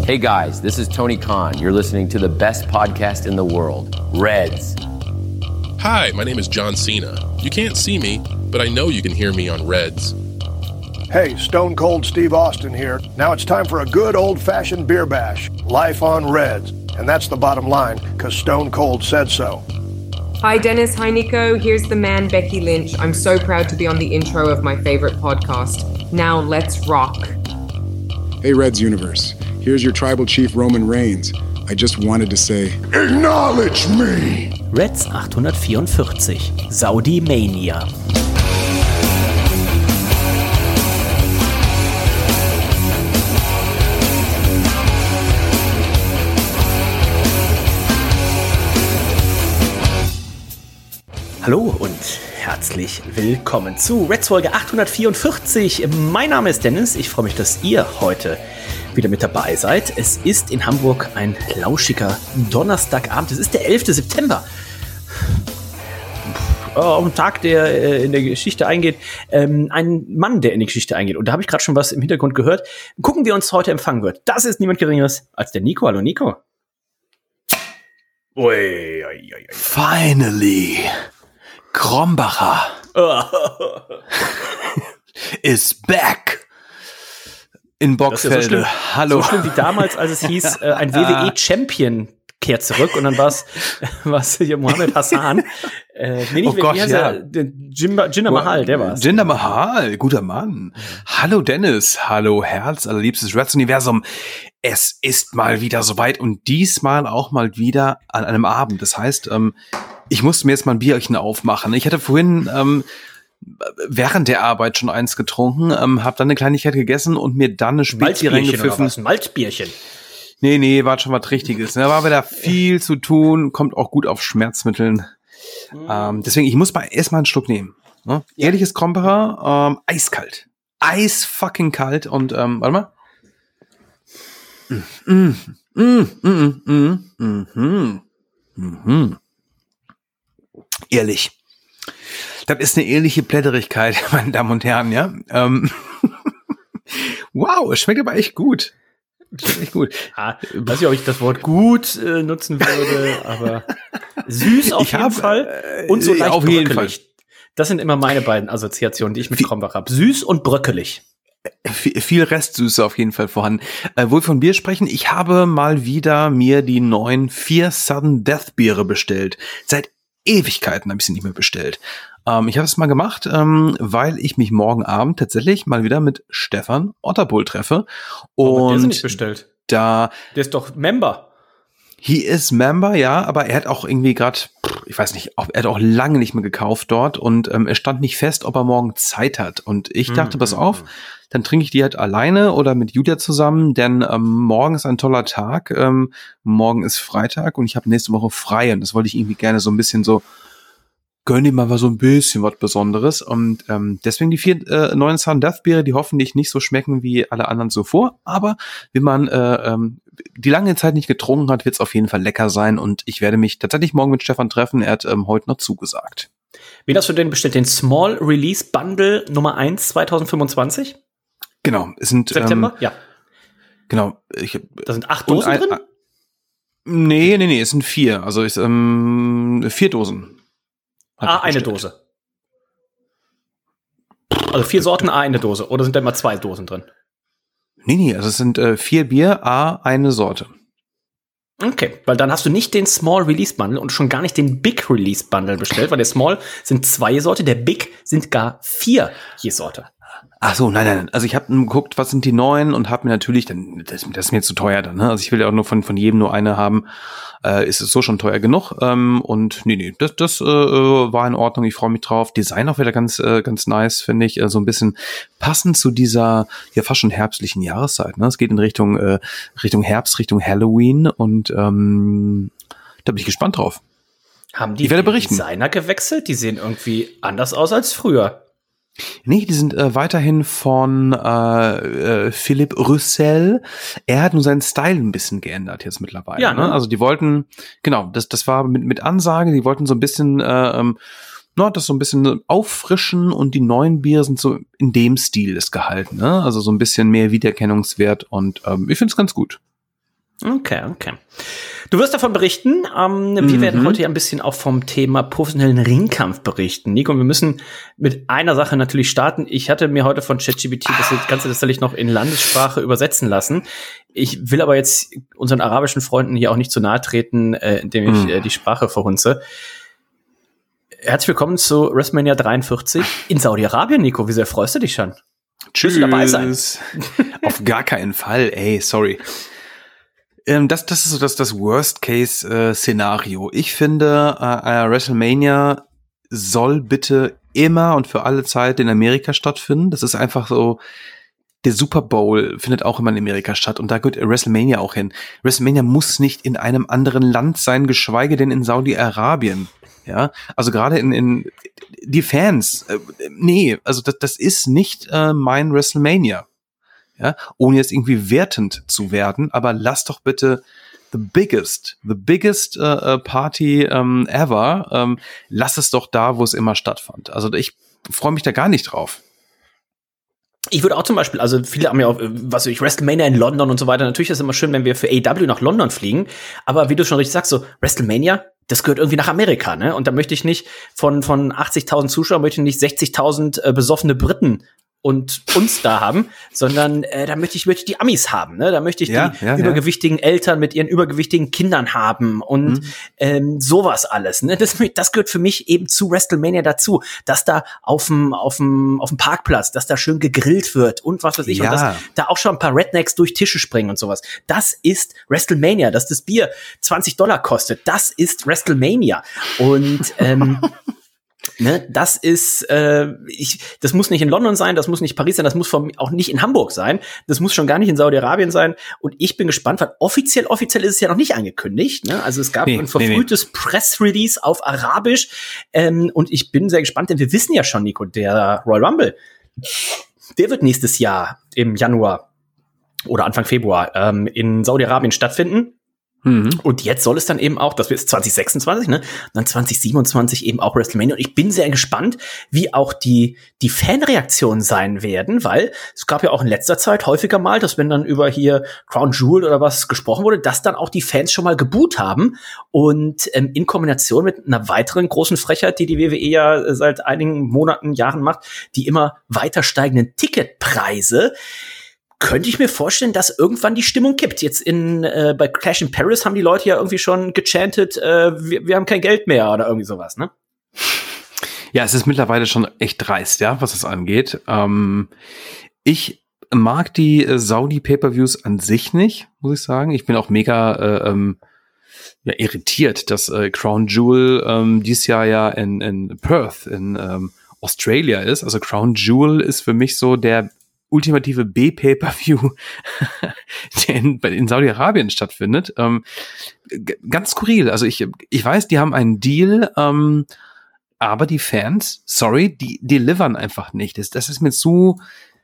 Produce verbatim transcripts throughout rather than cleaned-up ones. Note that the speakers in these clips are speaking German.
Hey guys, this is Tony Khan. You're listening to the best podcast in the world, Reds. Hi, my name is John Cena. You can't see me, but I know you can hear me on Reds. Hey, Stone Cold Steve Austin here. Now it's time for a good old-fashioned beer bash. Life on Reds. And that's the bottom line, because Stone Cold said so. Hi Dennis, hi Nico. Here's the man, Becky Lynch. I'm so proud to be on the intro of my favorite podcast. Now let's rock. Hey Reds Universe. Here's your tribal chief Roman Reigns. I just wanted to say, acknowledge me! Reds achthundertvierundvierzig, Saudi Mania. Hallo und herzlich willkommen zu Reds Folge achthundertvierundvierzig. Mein Name ist Dennis. Ich freue mich, dass ihr heute wieder mit dabei seid. Es ist in Hamburg ein lauschiger Donnerstagabend. Es ist der elfte September. Oh, ein Tag, der äh, in der Geschichte eingeht. Ähm, ein Mann, der in die Geschichte eingeht. Und da habe ich gerade schon was im Hintergrund gehört. Gucken, wie uns heute empfangen wird. Das ist niemand Geringeres als der Nico. Hallo, Nico. Ui, ui, ui, ui. Finally. Krombacher is back. In Boxfelde. Ja so schlimm, Hallo. So schlimm wie damals, als es hieß, äh, ein W W E-Champion kehrt zurück und dann war es hier Mohammed Hassan. Äh, nee, nicht, oh Gott, ja. Jinder, Jinder Mahal, der war's. Jinder Mahal, guter Mann. Hallo Dennis, hallo Herz, allerliebstes Reds-Universum. Es ist mal wieder soweit und diesmal auch mal wieder an einem Abend. Das heißt, ähm, ich musste mir jetzt mal ein Bierchen aufmachen. Ich hatte vorhin ähm, während der Arbeit schon eins getrunken, ähm, habe dann eine Kleinigkeit gegessen und mir dann eine Spätbier reingepfiffen. Ein Malzbierchen. Nee, nee, war schon was Richtiges. Da war wieder viel zu tun, kommt auch gut auf Schmerzmitteln. Mhm. Ähm, deswegen, ich muss mal erstmal einen Schluck nehmen. Ne? Ja. Ehrliches Krombacher, ähm, eiskalt. Eis fucking kalt und, ähm, warte mal. Mm, mm, mm, mm, mm, mm, mm, mm, mm. Ehrlich. Das ist eine ehrliche Plätterigkeit, meine Damen und Herren, ja. Ähm wow, es schmeckt aber echt gut. Schmeckt echt gut. Ah, weiß nicht, ob ich das Wort gut äh, nutzen würde, aber süß auf ich jeden hab, Fall und so leicht auf bröckelig. Jeden Fall. Das sind immer meine beiden Assoziationen, die ich mit Krombach habe. Süß und bröckelig. Viel, viel Restsüße auf jeden Fall vorhanden. Äh, wo wir von Bier sprechen, ich habe mal wieder mir die neuen vier Sudden Death Biere bestellt. Seit Ewigkeiten habe ich sie nicht mehr bestellt. Ähm, ich habe es mal gemacht, ähm, weil ich mich morgen Abend tatsächlich mal wieder mit Stefan Otterbull treffe. Und aber der ist nicht bestellt. Da, der ist doch Member. He is Member, ja, aber er hat auch irgendwie gerade, ich weiß nicht, er hat auch lange nicht mehr gekauft dort und ähm, er stand nicht fest, ob er morgen Zeit hat. Und ich dachte, mm, pass mm, auf, mm. dann trinke ich die halt alleine oder mit Julia zusammen, denn ähm, morgen ist ein toller Tag. Ähm, morgen ist Freitag und ich habe nächste Woche frei und das wollte ich irgendwie gerne so ein bisschen so, gönn dir mal so ein bisschen was Besonderes. Und ähm, deswegen die vier äh, neuen Sudden Death Biere, die hoffentlich nicht so schmecken wie alle anderen zuvor. Aber wenn man äh, ähm, die lange Zeit nicht getrunken hat, wird es auf jeden Fall lecker sein. Und ich werde mich tatsächlich morgen mit Stefan treffen. Er hat ähm, heute noch zugesagt. Wen hast du denn bestellt? Den Small Release Bundle Nummer eins zwanzig fünfundzwanzig? Genau. Es sind, September? Ähm, ja. Genau. Ich, da sind acht Dosen ein, drin? Äh, nee, nee, nee. Es sind vier. Also ist, ähm, vier Dosen. Ah, eine Dose. Also vier Sorten, A, eine Dose. Oder sind da immer zwei Dosen drin? Nee, nee, also es sind äh, vier Bier, A, eine Sorte. Okay, weil dann hast du nicht den Small Release Bundle und schon gar nicht den Big Release Bundle bestellt, weil der Small sind zwei Sorte, der Big sind gar vier je Sorte. Ach so, nein, nein, also ich habe geguckt, was sind die neuen und habe mir natürlich, dann das, das ist mir zu teuer dann, ne? Also ich will ja auch nur von von jedem nur eine haben, äh, ist es so schon teuer genug ähm, und nee, nee, das das äh, war in Ordnung, ich freue mich drauf. Design auch wieder ganz äh, ganz nice, finde ich, äh, so ein bisschen passend zu dieser ja fast schon herbstlichen Jahreszeit, ne? Es geht in Richtung äh, Richtung Herbst, Richtung Halloween und ähm, da bin ich gespannt drauf. Haben die, ich werde die berichten. Designer gewechselt? Die sehen irgendwie anders aus als früher. Nee, die sind äh, weiterhin von äh, äh, Philipp Rüssell. Er hat nur seinen Style ein bisschen geändert jetzt mittlerweile. Ja, ne? Ne? Also die wollten, genau, das das war mit mit Ansage, die wollten so ein bisschen äh, ähm, na, das so ein bisschen auffrischen und die neuen Bier sind so in dem Stil ist gehalten, ne? Also so ein bisschen mehr Wiedererkennungswert und ähm, ich finde es ganz gut. Okay, okay. Du wirst davon berichten. Ähm, wir mhm. werden heute ja ein bisschen auch vom Thema professionellen Ringkampf berichten. Nico, wir müssen mit einer Sache natürlich starten. Ich hatte mir heute von ChatGPT das Ganze tatsächlich noch in Landessprache übersetzen lassen. Ich will aber jetzt unseren arabischen Freunden hier auch nicht zu nahe treten, äh, indem ich mhm. äh, die Sprache verhunze. Herzlich willkommen zu WrestleMania dreiundvierzig in Saudi-Arabien, Nico. Wie sehr freust du dich schon? Tschüss. Willst du dabei sein? Auf gar keinen Fall. Ey, sorry. Ähm, das, das ist so das, das Worst-Case-Szenario. Ich finde, äh, WrestleMania soll bitte immer und für alle Zeit in Amerika stattfinden. Das ist einfach so, der Super Bowl findet auch immer in Amerika statt und da gehört WrestleMania auch hin. WrestleMania muss nicht in einem anderen Land sein, geschweige denn in Saudi-Arabien. Ja, also gerade in, in die Fans, äh, nee, also das, das ist nicht äh, mein WrestleMania. Ja, ohne jetzt irgendwie wertend zu werden, aber lass doch bitte the biggest, the biggest uh, Party um, ever, um, lass es doch da, wo es immer stattfand. Also ich freue mich da gar nicht drauf. Ich würde auch zum Beispiel, also viele haben ja auch, was weiß ich, WrestleMania in London und so weiter. Natürlich ist es immer schön, wenn wir für A E W nach London fliegen, aber wie du schon richtig sagst, so WrestleMania, das gehört irgendwie nach Amerika, ne? Und da möchte ich nicht von von achtzigtausend Zuschauern, möchte ich nicht sechzigtausend äh, besoffene Briten und uns da haben, sondern äh, da möchte ich, möchte ich die Amis haben, ne? Da möchte ich ja, die ja, übergewichtigen ja. Eltern mit ihren übergewichtigen Kindern haben und mhm. ähm, sowas alles, ne? Das, das gehört für mich eben zu WrestleMania dazu, dass da auf dem auf dem auf dem Parkplatz, dass da schön gegrillt wird und was weiß ich ja. und dass da auch schon ein paar Rednecks durch Tische springen und sowas. Das ist WrestleMania, dass das Bier zwanzig Dollar kostet. Das ist WrestleMania und ähm, Ne, das ist, äh, ich, das muss nicht in London sein, das muss nicht Paris sein, das muss vom, auch nicht in Hamburg sein, das muss schon gar nicht in Saudi-Arabien sein. Und ich bin gespannt, weil offiziell, offiziell ist es ja noch nicht angekündigt. Ne? Also es gab nee, ein verfrühtes nee, nee. Press-Release auf Arabisch. Ähm, und ich bin sehr gespannt, denn wir wissen ja schon, Nico, der Royal Rumble, der wird nächstes Jahr im Januar oder Anfang Februar ähm, in Saudi-Arabien stattfinden. Und jetzt soll es dann eben auch, das wird zwanzig sechsundzwanzig, ne, dann zwanzig siebenundzwanzig eben auch WrestleMania. Und ich bin sehr gespannt, wie auch die die Fanreaktionen sein werden, weil es gab ja auch in letzter Zeit häufiger mal, dass wenn dann über hier Crown Jewel oder was gesprochen wurde, dass dann auch die Fans schon mal geboot haben. Und ähm, in Kombination mit einer weiteren großen Frechheit, die die W W E ja seit einigen Monaten, Jahren macht, die immer weiter steigenden Ticketpreise, könnte ich mir vorstellen, dass irgendwann die Stimmung kippt. Jetzt in äh, bei Clash in Paris haben die Leute ja irgendwie schon gechantet, äh, wir, wir haben kein Geld mehr oder irgendwie sowas, ne? Ja, es ist mittlerweile schon echt dreist, ja, was das angeht. Ähm, ich mag die äh, Saudi-Pay-Per-Views an sich nicht, muss ich sagen. Ich bin auch mega äh, ähm, ja, irritiert, dass äh, Crown Jewel ähm, dieses Jahr ja in, in Perth in ähm, Australia ist. Also Crown Jewel ist für mich so der ultimative B-Pay-Per-View, der in, in Saudi-Arabien stattfindet. Ähm, g- ganz skurril. Also ich, ich weiß, die haben einen Deal, ähm, aber die Fans, sorry, die delivern einfach nicht. Das, das ist mir zu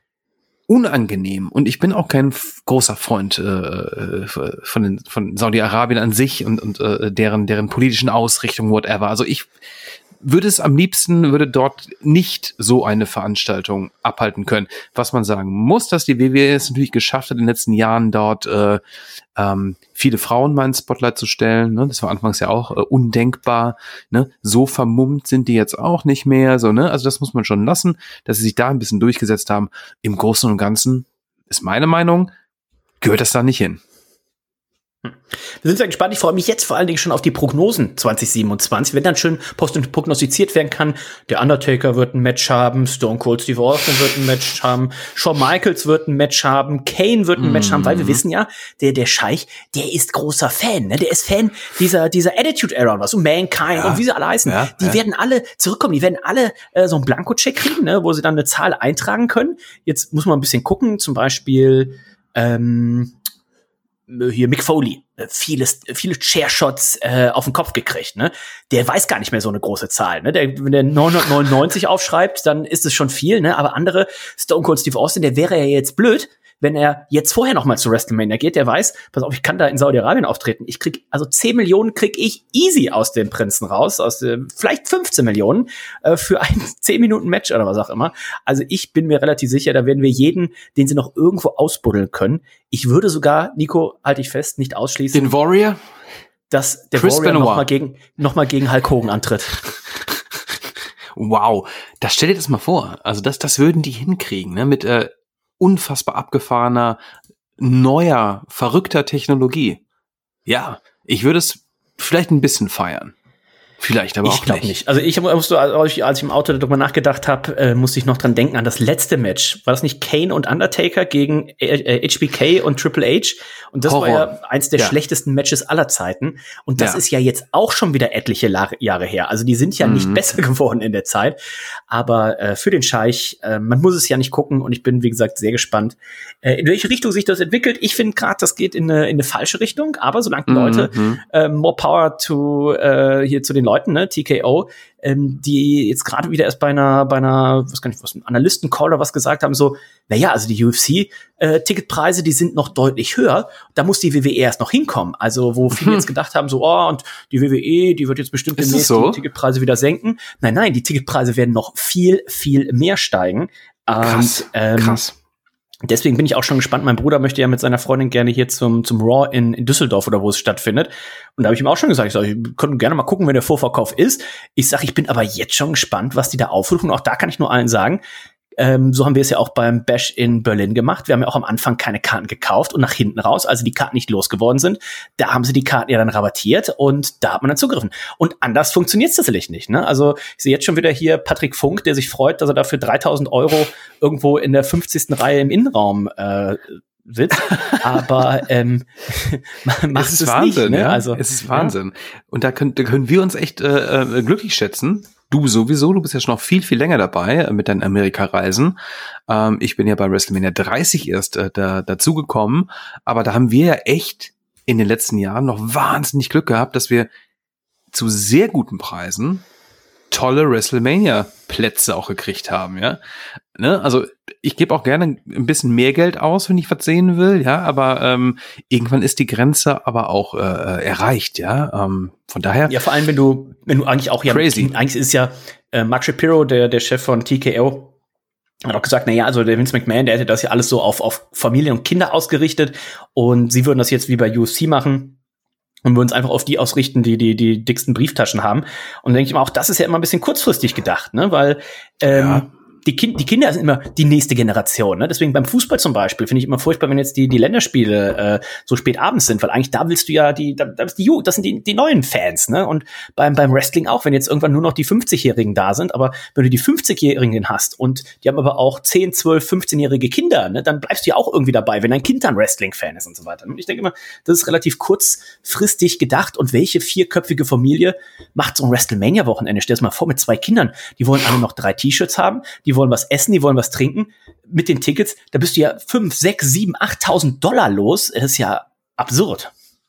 unangenehm. Und ich bin auch kein f- großer Freund äh, von, den, von Saudi-Arabien an sich und, und äh, deren, deren politischen Ausrichtung, whatever. Also ich würde es am liebsten, würde dort nicht so eine Veranstaltung abhalten können. Was man sagen muss, dass die W W E es natürlich geschafft hat, in den letzten Jahren dort äh, ähm, viele Frauen mal ins Spotlight zu stellen. Ne? Das war anfangs ja auch äh, undenkbar. Ne? So vermummt sind die jetzt auch nicht mehr. So, ne? Also das muss man schon lassen, dass sie sich da ein bisschen durchgesetzt haben. Im Großen und Ganzen ist meine Meinung, gehört das da nicht hin. Wir sind sehr gespannt. Ich freue mich jetzt vor allen Dingen schon auf die Prognosen zwanzig siebenundzwanzig, wenn dann schön prognostiziert werden kann. Der Undertaker wird ein Match haben, Stone Cold Steve Austin wird ein Match haben, Shawn Michaels wird ein Match haben, Kane wird ein mm. Match haben, weil wir wissen ja, der der Scheich, der ist großer Fan, ne? Der ist Fan dieser dieser Attitude Era und was und Mankind ja. und wie sie alle heißen. Ja, die ja. werden alle zurückkommen, die werden alle äh, so einen Blankocheck kriegen, ne? Wo sie dann eine Zahl eintragen können. Jetzt muss man ein bisschen gucken, zum Beispiel ähm, hier Mick Foley, vieles, viele Chairshots äh, auf den Kopf gekriegt, ne? Der weiß gar nicht mehr so eine große Zahl, ne? Der, wenn der neunhundertneunundneunzig aufschreibt, dann ist es schon viel, ne? Aber andere, Stone Cold Steve Austin, der wäre ja jetzt blöd, wenn er jetzt vorher noch mal zu WrestleMania geht, der weiß, pass auf, ich kann da in Saudi-Arabien auftreten. Ich krieg, also zehn Millionen krieg ich easy aus dem Prinzen raus, aus dem, vielleicht fünfzehn Millionen äh, für ein zehn Minuten Match oder was auch immer. Also ich bin mir relativ sicher, da werden wir jeden, den sie noch irgendwo ausbuddeln können. Ich würde sogar, Nico, halte ich fest, nicht ausschließen. Den Warrior? Dass der Chris Warrior Benoit noch mal gegen, noch mal gegen Hulk Hogan antritt. Wow, das stell dir das mal vor. Also das, das würden die hinkriegen, ne? Mit äh, unfassbar abgefahrener, neuer, verrückter Technologie. Ja, ich würde es vielleicht ein bisschen feiern. Vielleicht, aber ich auch glaub nicht. nicht. Also ich musste, als ich im Auto darüber nachgedacht habe, äh, musste ich noch dran denken an das letzte Match. War das nicht Kane und Undertaker gegen äh, H B K und Triple H? Und das Horror. war ja eins der Ja. schlechtesten Matches aller Zeiten. Und das Ja. ist ja jetzt auch schon wieder etliche La- Jahre her. Also die sind ja nicht Mhm. besser geworden in der Zeit. Aber äh, für den Scheich, äh, man muss es ja nicht gucken. Und ich bin, wie gesagt, sehr gespannt, äh, in welche Richtung sich das entwickelt. Ich finde gerade, das geht in eine, in eine falsche Richtung. Aber solange die Leute Mhm. äh, more power to äh, hier zu den Leuten, ne, T K O, ähm, die jetzt gerade wieder erst bei einer, bei einer, was kann ich, was, einem Analysten-Call oder was gesagt haben, so, naja, also die U F C-Ticketpreise, äh, die sind noch deutlich höher, da muss die W W E erst noch hinkommen. Also, wo viele jetzt gedacht haben, so, oh, und die W W E, die wird jetzt bestimmt Ist demnächst es so? die Ticketpreise wieder senken. Nein, nein, die Ticketpreise werden noch viel, viel mehr steigen. Krass, und, ähm, krass. Deswegen bin ich auch schon gespannt. Mein Bruder möchte ja mit seiner Freundin gerne hier zum, zum Raw in, in Düsseldorf oder wo es stattfindet. Und da habe ich ihm auch schon gesagt, ich sage, ich könnte gerne mal gucken, wenn der Vorverkauf ist. Ich sage, ich bin aber jetzt schon gespannt, was die da aufrufen. Und auch da kann ich nur allen sagen, ähm, so haben wir es ja auch beim Bash in Berlin gemacht. Wir haben ja auch am Anfang keine Karten gekauft und nach hinten raus, also die Karten nicht losgeworden sind, da haben sie die Karten ja dann rabattiert und da hat man dann zugegriffen. Und anders funktioniert es tatsächlich nicht, ne? Also ich sehe jetzt schon wieder hier Patrick Funk, der sich freut, dass er dafür dreitausend Euro irgendwo in der fünfzigsten Reihe im Innenraum äh, sitzt. Aber ähm, macht Es es ist Wahnsinn, nicht, ne? ja. Also, es ist Wahnsinn. Und da können, da können wir uns echt äh, äh, glücklich schätzen. Du sowieso, du bist ja schon noch viel, viel länger dabei äh, mit deinen Amerika-Reisen. Ähm, ich bin ja bei WrestleMania dreißig erst äh, da, dazugekommen. Aber da haben wir ja echt in den letzten Jahren noch wahnsinnig Glück gehabt, dass wir zu sehr guten Preisen tolle WrestleMania-Plätze auch gekriegt haben, ja. Ne? Also ich gebe auch gerne ein bisschen mehr Geld aus, wenn ich was sehen will, ja, aber ähm, irgendwann ist die Grenze aber auch äh, erreicht, ja. Ähm, von daher. Ja, vor allem, wenn du, wenn du eigentlich auch ja, Crazy. eigentlich ist ja äh, Mark Shapiro, der, der Chef von T K O, hat auch gesagt, na ja, also der Vince McMahon, der hätte das ja alles so auf, auf Familie und Kinder ausgerichtet und sie würden das jetzt wie bei U F C machen. Und wir uns einfach auf die ausrichten, die die die dicksten Brieftaschen haben. Und dann denke ich mir auch, das ist ja immer ein bisschen kurzfristig gedacht, ne? Weil ähm, Ja. die, kind, die Kinder sind immer die nächste Generation, ne? Deswegen beim Fußball zum Beispiel finde ich immer furchtbar, wenn jetzt die die Länderspiele äh, so spät abends sind, weil eigentlich da willst du ja die, da, da ist die das sind die die neuen Fans, ne? Und beim beim Wrestling auch, wenn jetzt irgendwann nur noch die fünfzigjährigen da sind, aber wenn du die fünfzigjährigen hast und die haben aber auch zehn, zwölf, fünfzehnjährige Kinder, ne? Dann bleibst du ja auch irgendwie dabei, wenn dein Kind dann Wrestling-Fan ist und so weiter. Und ich denke immer, das ist relativ kurzfristig gedacht. Und welche vierköpfige Familie macht so ein WrestleMania-Wochenende? Stell dir das mal vor, mit zwei Kindern. Die wollen alle noch drei T-Shirts haben, die wollen was essen, die wollen was trinken. Mit den Tickets, da bist du ja fünf, sechs, sieben, achttausend Dollar los. Das ist ja absurd.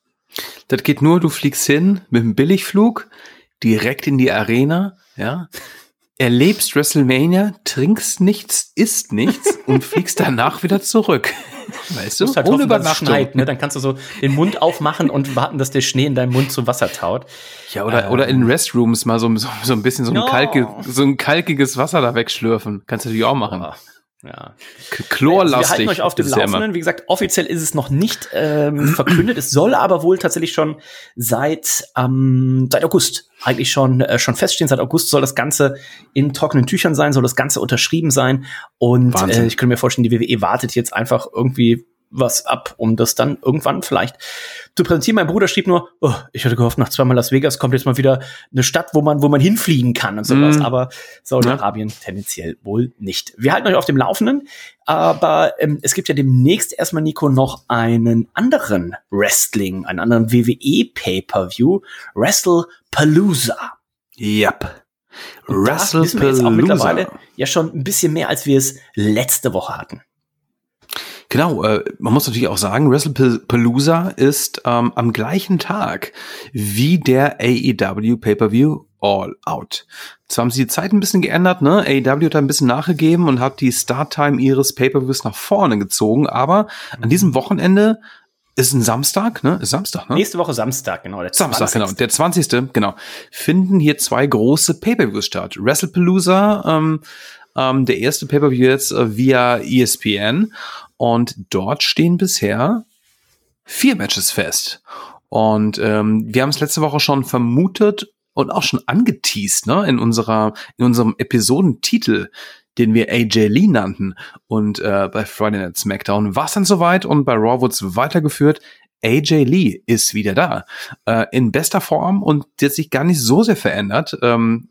Das geht nur, du fliegst hin mit einem Billigflug direkt in die Arena, ja, erlebst WrestleMania, trinkst nichts, isst nichts und fliegst danach wieder zurück. Weißt du? Du musst halt Ohne hoffen, dass es Übernachtung. schneit, ne? Dann kannst du so den Mund aufmachen und warten, dass der Schnee in deinem Mund zu Wasser taut. Ja, oder, Ähm. oder in Restrooms mal so, so, so ein bisschen so ein, No. kalke, so ein kalkiges Wasser da wegschlürfen. Kannst du natürlich auch machen. Ja. K- Also wir Chlorlastig. halten euch auf dem ist es ja immer. Laufenden. Wie gesagt, offiziell ist es noch nicht ähm, verkündet. Es soll aber wohl tatsächlich schon seit ähm, seit August eigentlich schon äh, schon feststehen. Seit August soll das Ganze in trockenen Tüchern sein, soll das Ganze unterschrieben sein. Und Wahnsinn. äh, ich könnte mir vorstellen, die W W E wartet jetzt einfach irgendwie was ab, um das dann irgendwann vielleicht zu präsentieren. Mein Bruder schrieb nur, oh, ich hatte gehofft, nach zweimal Las Vegas kommt jetzt mal wieder eine Stadt, wo man wo man hinfliegen kann und sowas. Mm. Aber Saudi-Arabien tendenziell wohl nicht. Wir halten euch auf dem Laufenden, aber ähm, es gibt ja demnächst erstmal, Nico, noch einen anderen Wrestling, einen anderen W W E Pay-Per-View, WrestlePalooza. Yep. Und da wissen wir jetzt auch mittlerweile ja schon ein bisschen mehr, als wir es letzte Woche hatten. Genau, äh, man muss natürlich auch sagen, WrestlePalooza ist ähm, am gleichen Tag wie der A E W Pay-Per-View All Out. Zwar haben sie die Zeit ein bisschen geändert, ne? A E W hat da ein bisschen nachgegeben und hat die Starttime ihres Pay-Per-Views nach vorne gezogen, aber an diesem Wochenende ist ein Samstag, ne? Ist Samstag, ne? Nächste Woche Samstag, genau. Der Samstag, genau. Der zwanzigste genau. Finden hier zwei große Pay-Per-Views statt. WrestlePalooza, ähm, ähm, der erste Pay-Per-View jetzt äh, via E S P N. Und dort stehen bisher vier Matches fest. Und ähm, wir haben es letzte Woche schon vermutet und auch schon angeteast, ne? In unserer, in unserem Episodentitel, den wir A J Lee nannten. Und äh, bei Friday Night SmackDown war es dann soweit und bei Raw wurde es weitergeführt. A J Lee ist wieder da. Äh, in bester Form und die hat sich gar nicht so sehr verändert. Ähm,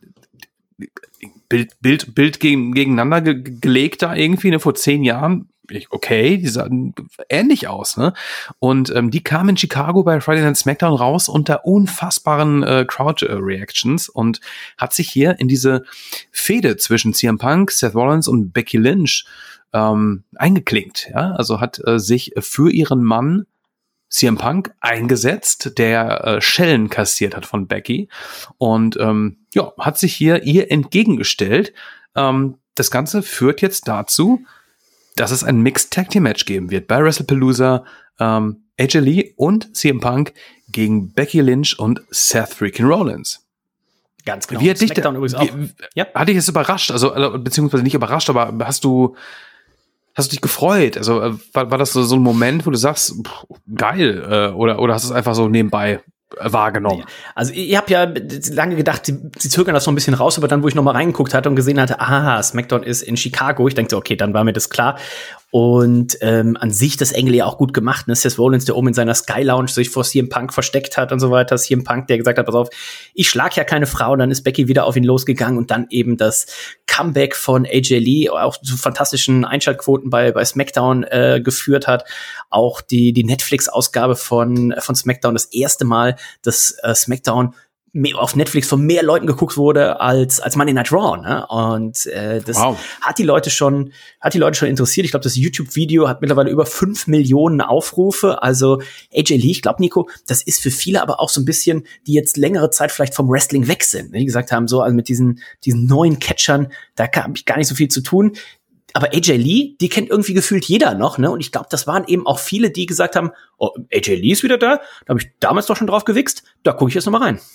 Bild, Bild, Bild gegen, gegeneinander ge- gelegt da irgendwie, ne, vor zehn Jahren. Okay, die sahen ähnlich aus, ne? Und ähm, die kam in Chicago bei Friday Night SmackDown raus unter unfassbaren äh, Crowd-Reactions und hat sich hier in diese Fehde zwischen C M Punk, Seth Rollins und Becky Lynch ähm, eingeklinkt, ja? Also hat äh, sich für ihren Mann C M Punk eingesetzt, der äh, Schellen kassiert hat von Becky und ähm, ja, hat sich hier ihr entgegengestellt. Ähm, das Ganze führt jetzt dazu, dass es ein Mixed Tag Team Match geben wird bei WrestlePalooza, ähm, A J Lee und C M Punk gegen Becky Lynch und Seth freaking Rollins. Ganz genau. Wie hat dich da, übrigens auch. Wie, ja. Hat dich das überrascht? Also, beziehungsweise nicht überrascht, aber hast du, hast du dich gefreut? Also, war, war das so, so ein Moment, wo du sagst, pff, geil, äh, oder, oder hast du es einfach so nebenbei wahrgenommen? Also ich habe ja lange gedacht, sie, sie zögern das noch ein bisschen raus, aber dann, wo ich noch mal reingeguckt hatte und gesehen hatte, aha, SmackDown ist in Chicago, ich dachte, okay, dann war mir das klar. Und ähm, an sich das Engel ja auch gut gemacht, ne? Seth Rollins, der oben in seiner Sky Lounge sich vor C M Punk versteckt hat und so weiter. C M Punk, der gesagt hat, pass auf, ich schlag ja keine Frau. Und dann ist Becky wieder auf ihn losgegangen und dann eben das Comeback von A J Lee, auch zu fantastischen Einschaltquoten bei bei SmackDown äh, geführt hat. Auch die die Netflix-Ausgabe von von SmackDown, das erste Mal, dass äh, SmackDown auf Netflix von mehr Leuten geguckt wurde als als Monday Night Raw, ne? Und äh, das wow. hat die Leute schon hat die Leute schon interessiert. Ich glaube, das YouTube-Video hat mittlerweile über fünf Millionen Aufrufe. Also A J Lee, ich glaube, Nico, das ist für viele aber auch so ein bisschen, die jetzt längere Zeit vielleicht vom Wrestling weg sind, ne? Die gesagt haben, so also mit diesen diesen neuen Catchern, da habe ich gar nicht so viel zu tun. Aber A J Lee, die kennt irgendwie gefühlt jeder noch, ne? Und ich glaube, das waren eben auch viele, die gesagt haben, oh, A J Lee ist wieder da, da habe ich damals doch schon drauf gewichst, da gucke ich jetzt noch mal rein.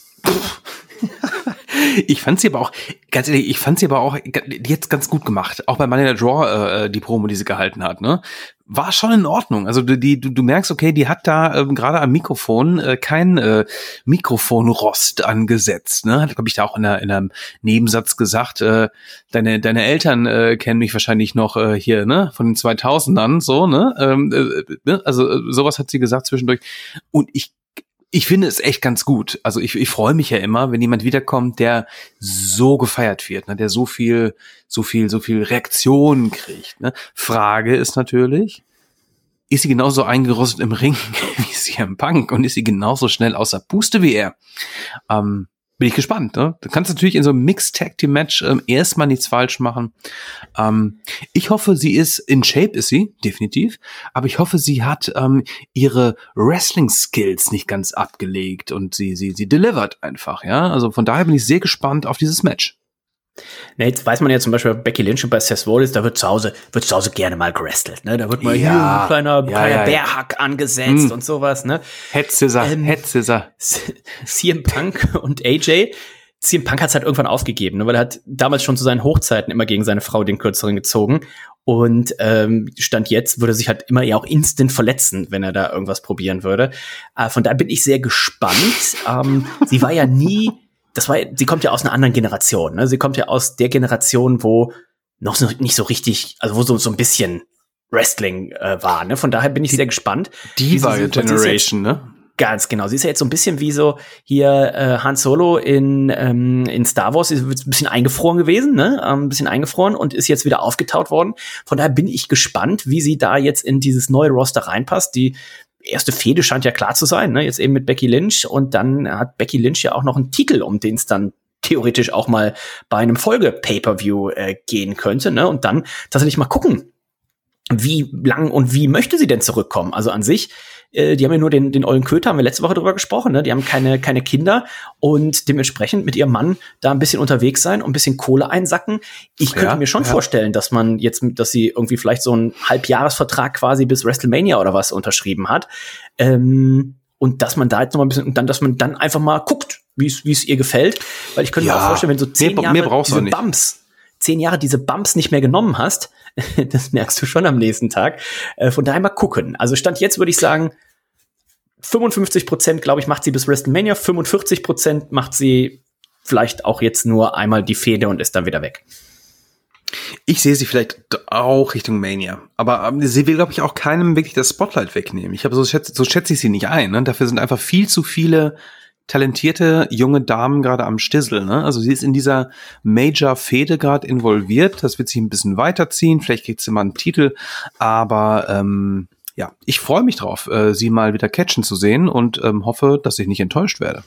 Ich fand sie aber auch, ganz ehrlich, ich fand sie aber auch jetzt ganz gut gemacht. Auch bei Monday Night Raw, äh, die Promo, die sie gehalten hat, ne? War schon in Ordnung. Also die, du, du merkst, okay, die hat da ähm, gerade am Mikrofon äh, kein äh, Mikrofonrost angesetzt, ne? Hat, glaube ich, da auch in, einer, in einem Nebensatz gesagt, äh, deine deine Eltern äh, kennen mich wahrscheinlich noch äh, hier, ne? Von den zweitausendern, so, ne? Ähm, äh, ne? Also äh, sowas hat sie gesagt zwischendurch. Und ich Ich finde es echt ganz gut. Also ich, ich freue mich ja immer, wenn jemand wiederkommt, der so gefeiert wird, ne, der so viel, so viel, so viel Reaktionen kriegt. Ne. Frage ist natürlich, ist sie genauso eingerostet im Ring wie C M Punk und ist sie genauso schnell außer Puste wie er? Ähm, bin ich gespannt. Ne? Du kannst natürlich in so einem Mixed-Tag-Team-Match ähm, erstmal nichts falsch machen. Ähm, ich hoffe, sie ist in Shape, ist sie, definitiv. Aber ich hoffe, sie hat ähm, ihre Wrestling-Skills nicht ganz abgelegt und sie, sie, sie delivert einfach. Ja, also von daher bin ich sehr gespannt auf dieses Match. Ne, jetzt weiß man ja zum Beispiel bei Becky Lynch und bei Seth Rollins, da wird zu Hause, wird zu Hause gerne mal gewrestelt, ne? Da wird mal ja, hier ein kleiner, ja, kleiner ja, Bärhack ja. angesetzt hm. und sowas, ne? Head Scissor, ähm, Head Scissor. C M Punk und A J. C M Punk hat es halt irgendwann aufgegeben, ne? Weil er hat damals schon zu seinen Hochzeiten immer gegen seine Frau den Kürzeren gezogen. Und ähm, Stand jetzt würde er sich halt immer ja auch instant verletzen, wenn er da irgendwas probieren würde. Äh, von daher bin ich sehr gespannt. ähm, sie war ja nie Das war, sie kommt ja aus einer anderen Generation, ne? Sie kommt ja aus der Generation, wo noch so, nicht so richtig, also wo so, so ein bisschen Wrestling äh, war, ne? Von daher bin ich die, sehr gespannt. Diva Generation, ne? Ganz genau. Sie ist ja jetzt so ein bisschen wie so hier äh, Han Solo in ähm, in Star Wars, ist ein bisschen eingefroren gewesen, ne? Ähm, ein bisschen eingefroren und ist jetzt wieder aufgetaut worden. Von daher bin ich gespannt, wie sie da jetzt in dieses neue Roster reinpasst. Die erste Fehde scheint ja klar zu sein, ne? Jetzt eben mit Becky Lynch und dann hat Becky Lynch ja auch noch einen Titel, um den es dann theoretisch auch mal bei einem Folge-Pay-Per-View äh, gehen könnte, ne? Und dann tatsächlich mal gucken, wie lang und wie möchte sie denn zurückkommen? Also an sich äh, die haben ja nur den, den ollen Köter, haben wir letzte Woche drüber gesprochen, ne? Die haben keine, keine Kinder und dementsprechend mit ihrem Mann da ein bisschen unterwegs sein und ein bisschen Kohle einsacken. Ich könnte Ja, mir schon ja. vorstellen, dass man jetzt, dass sie irgendwie vielleicht so einen Halbjahresvertrag quasi bis WrestleMania oder was unterschrieben hat. Ähm, und dass man da jetzt noch mal ein bisschen, und dann, dass man dann einfach mal guckt, wie es, wie es ihr gefällt. Weil ich könnte Ja, mir auch vorstellen, wenn so zehn mehr- Jahre mehr brauchst du diese nicht. Bumps, zehn Jahre diese Bumps nicht mehr genommen hast, das merkst du schon am nächsten Tag. Äh, von daher mal gucken. Also Stand jetzt würde ich sagen, fünfundfünfzig Prozent, glaube ich, macht sie bis WrestleMania, fünfundvierzig Prozent macht sie vielleicht auch jetzt nur einmal die Fehde und ist dann wieder weg. Ich sehe sie vielleicht auch Richtung Mania. Aber ähm, sie will, glaube ich, auch keinem wirklich das Spotlight wegnehmen. Ich habe so schätze, so schätze ich sie nicht ein. Ne? Dafür sind einfach viel zu viele talentierte junge Damen gerade am Stissel. Ne? Also sie ist in dieser Major-Fehde gerade involviert. Das wird sich ein bisschen weiterziehen. Vielleicht kriegt sie mal einen Titel. Aber ähm, ja, ich freue mich drauf, äh, sie mal wieder catchen zu sehen und ähm, hoffe, dass ich nicht enttäuscht werde.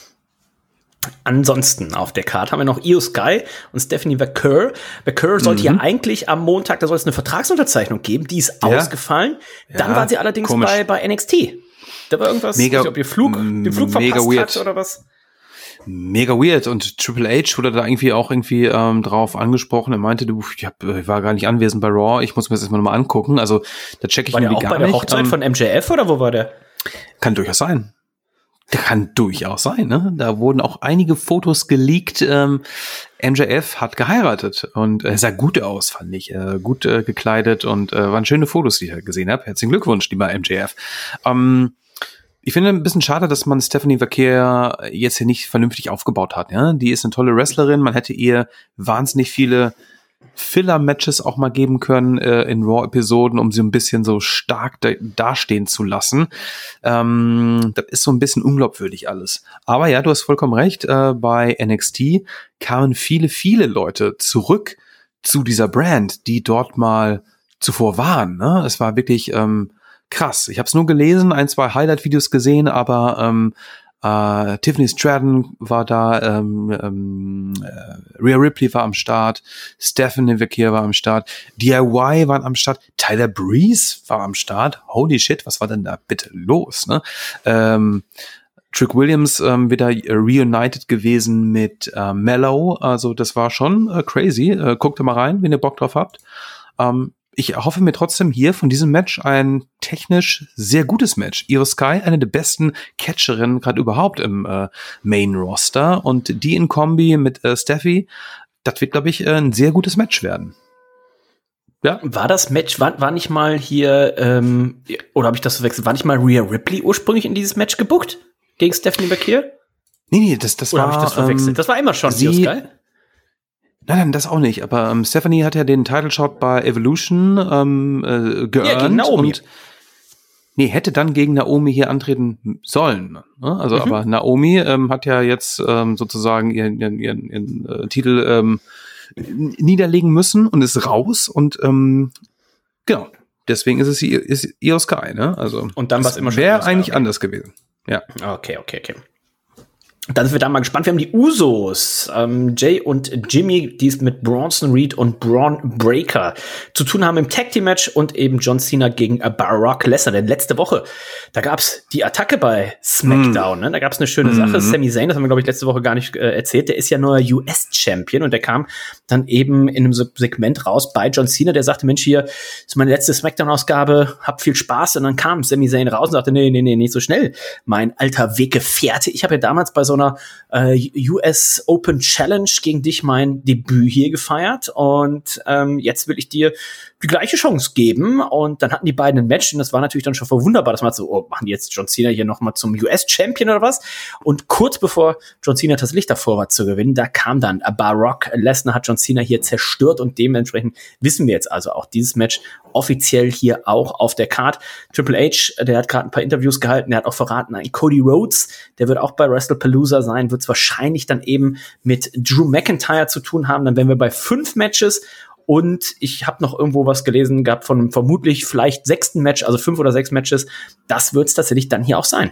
Ansonsten auf der Karte haben wir noch Io Sky und Stephanie McCurr. McCurr sollte Mhm. ja eigentlich am Montag, da soll es eine Vertragsunterzeichnung geben, die ist Ja. ausgefallen. Dann Ja, war sie allerdings komisch. bei, bei N X T. Da war irgendwas, Mega- ich weiß nicht, ob ihr Flug, den Flug mega verpasst weird. hat oder was. Mega weird. Und Triple H wurde da irgendwie auch irgendwie ähm, drauf angesprochen. Er meinte, du, ich, hab, ich war gar nicht anwesend bei Raw. Ich muss mir das erstmal nochmal angucken. Also da checke ich War der irgendwie auch gar bei der nicht. Hochzeit Ähm, von M J F oder wo war der? Kann durchaus sein. Der kann durchaus sein, ne? Da wurden auch einige Fotos geleakt. Ähm, M J F hat geheiratet und er sah gut aus, fand ich. Äh, gut äh, gekleidet und äh, waren schöne Fotos, die ich gesehen habe. Herzlichen Glückwunsch, lieber M J F. Ähm, ich finde ein bisschen schade, dass man Stephanie McCurr jetzt hier nicht vernünftig aufgebaut hat. Ja? Die ist eine tolle Wrestlerin. Man hätte ihr wahnsinnig viele Filler-Matches auch mal geben können äh, in Raw-Episoden, um sie ein bisschen so stark da dastehen zu lassen. Ähm, das ist so ein bisschen unglaubwürdig alles. Aber ja, du hast vollkommen recht. Äh, bei N X T kamen viele, viele Leute zurück zu dieser Brand, die dort mal zuvor waren. Ne? Es war wirklich ähm, krass. Ich habe es nur gelesen, ein, zwei Highlight-Videos gesehen, aber ähm, Uh, Tiffany Stratton war da, ähm, ähm, äh, Rhea Ripley war am Start, Stephanie McCurr war am Start, D I Y waren am Start, Tyler Breeze war am Start. Holy shit, was war denn da bitte los? Ne? Ähm, Trick Williams ähm, wieder reunited gewesen mit äh, Mellow, also das war schon äh, crazy. Äh, guckt da mal rein, wenn ihr Bock drauf habt. Ähm, Ich hoffe mir trotzdem hier von diesem Match ein technisch sehr gutes Match. Io Sky, eine der besten Catcherinnen gerade überhaupt im äh, Main-Roster. Und die in Kombi mit äh, Steffi, das wird, glaube ich, äh, ein sehr gutes Match werden. Ja. War das Match, war, war nicht mal hier, ähm, oder habe ich das verwechselt, war nicht mal Rhea Ripley ursprünglich in dieses Match gebuckt? Gegen Stephanie McCurr? Nee, nee, das, das Oder war... habe ich das verwechselt? Ähm, das war immer schon sie- Io Sky? Nein, nein, das auch nicht. Aber ähm, Stephanie hat ja den Title Shot bei Evolution ähm, äh, geearnt. Ja, gegen Naomi. Und nee, hätte dann gegen Naomi hier antreten sollen. Ne? Also, Mhm. aber Naomi ähm, hat ja jetzt ähm, sozusagen ihren, ihren, ihren, ihren äh, Titel ähm, niederlegen müssen und ist raus. Und ähm, genau, deswegen ist es I- ist Io Sky. Ne? Also Und dann war's immer schon wäre Io Sky, eigentlich okay. anders gewesen. Ja. Okay, okay, okay. Dann sind wir da mal gespannt. Wir haben die Usos, ähm, Jay und Jimmy, die es mit Bronson Reed und Braun Breaker zu tun haben im Tag Team Match und eben John Cena gegen äh, Brock Lesnar. Denn letzte Woche, da gab's die Attacke bei SmackDown. Mm. Ne? Da gab's eine schöne Sache. Mhm. Sami Zayn, das haben wir, glaube ich, letzte Woche gar nicht äh, erzählt. Der ist ja neuer U S-Champion und der kam dann eben in einem Se- Segment raus bei John Cena. Der sagte, Mensch, hier ist meine letzte SmackDown-Ausgabe, hab viel Spaß. Und dann kam Sami Zayn raus und sagte, nee, nee, nee, nicht so schnell. Mein alter Weggefährte. Ich habe ja damals bei so einer äh, U S Open Challenge gegen dich mein Debüt hier gefeiert und ähm, jetzt will ich dir die gleiche Chance geben. Und dann hatten die beiden ein Match und das war natürlich dann schon wunderbar, dass man so, oh, machen die jetzt John Cena hier noch mal zum U S-Champion oder was? Und kurz bevor John Cena das Licht davor war zu gewinnen, da kam dann Brock Lesnar, hat John Cena hier zerstört und dementsprechend wissen wir jetzt also auch dieses Match offiziell hier auch auf der Card. Triple H, der hat gerade ein paar Interviews gehalten, der hat auch verraten, ein Cody Rhodes, der wird auch bei WrestlePalooza sein, wird es wahrscheinlich dann eben mit Drew McIntyre zu tun haben. Dann wären wir bei fünf Matches. Und ich habe noch irgendwo was gelesen gehabt von einem vermutlich vielleicht sechsten Match, also fünf oder sechs Matches. Das wird es tatsächlich dann hier auch sein.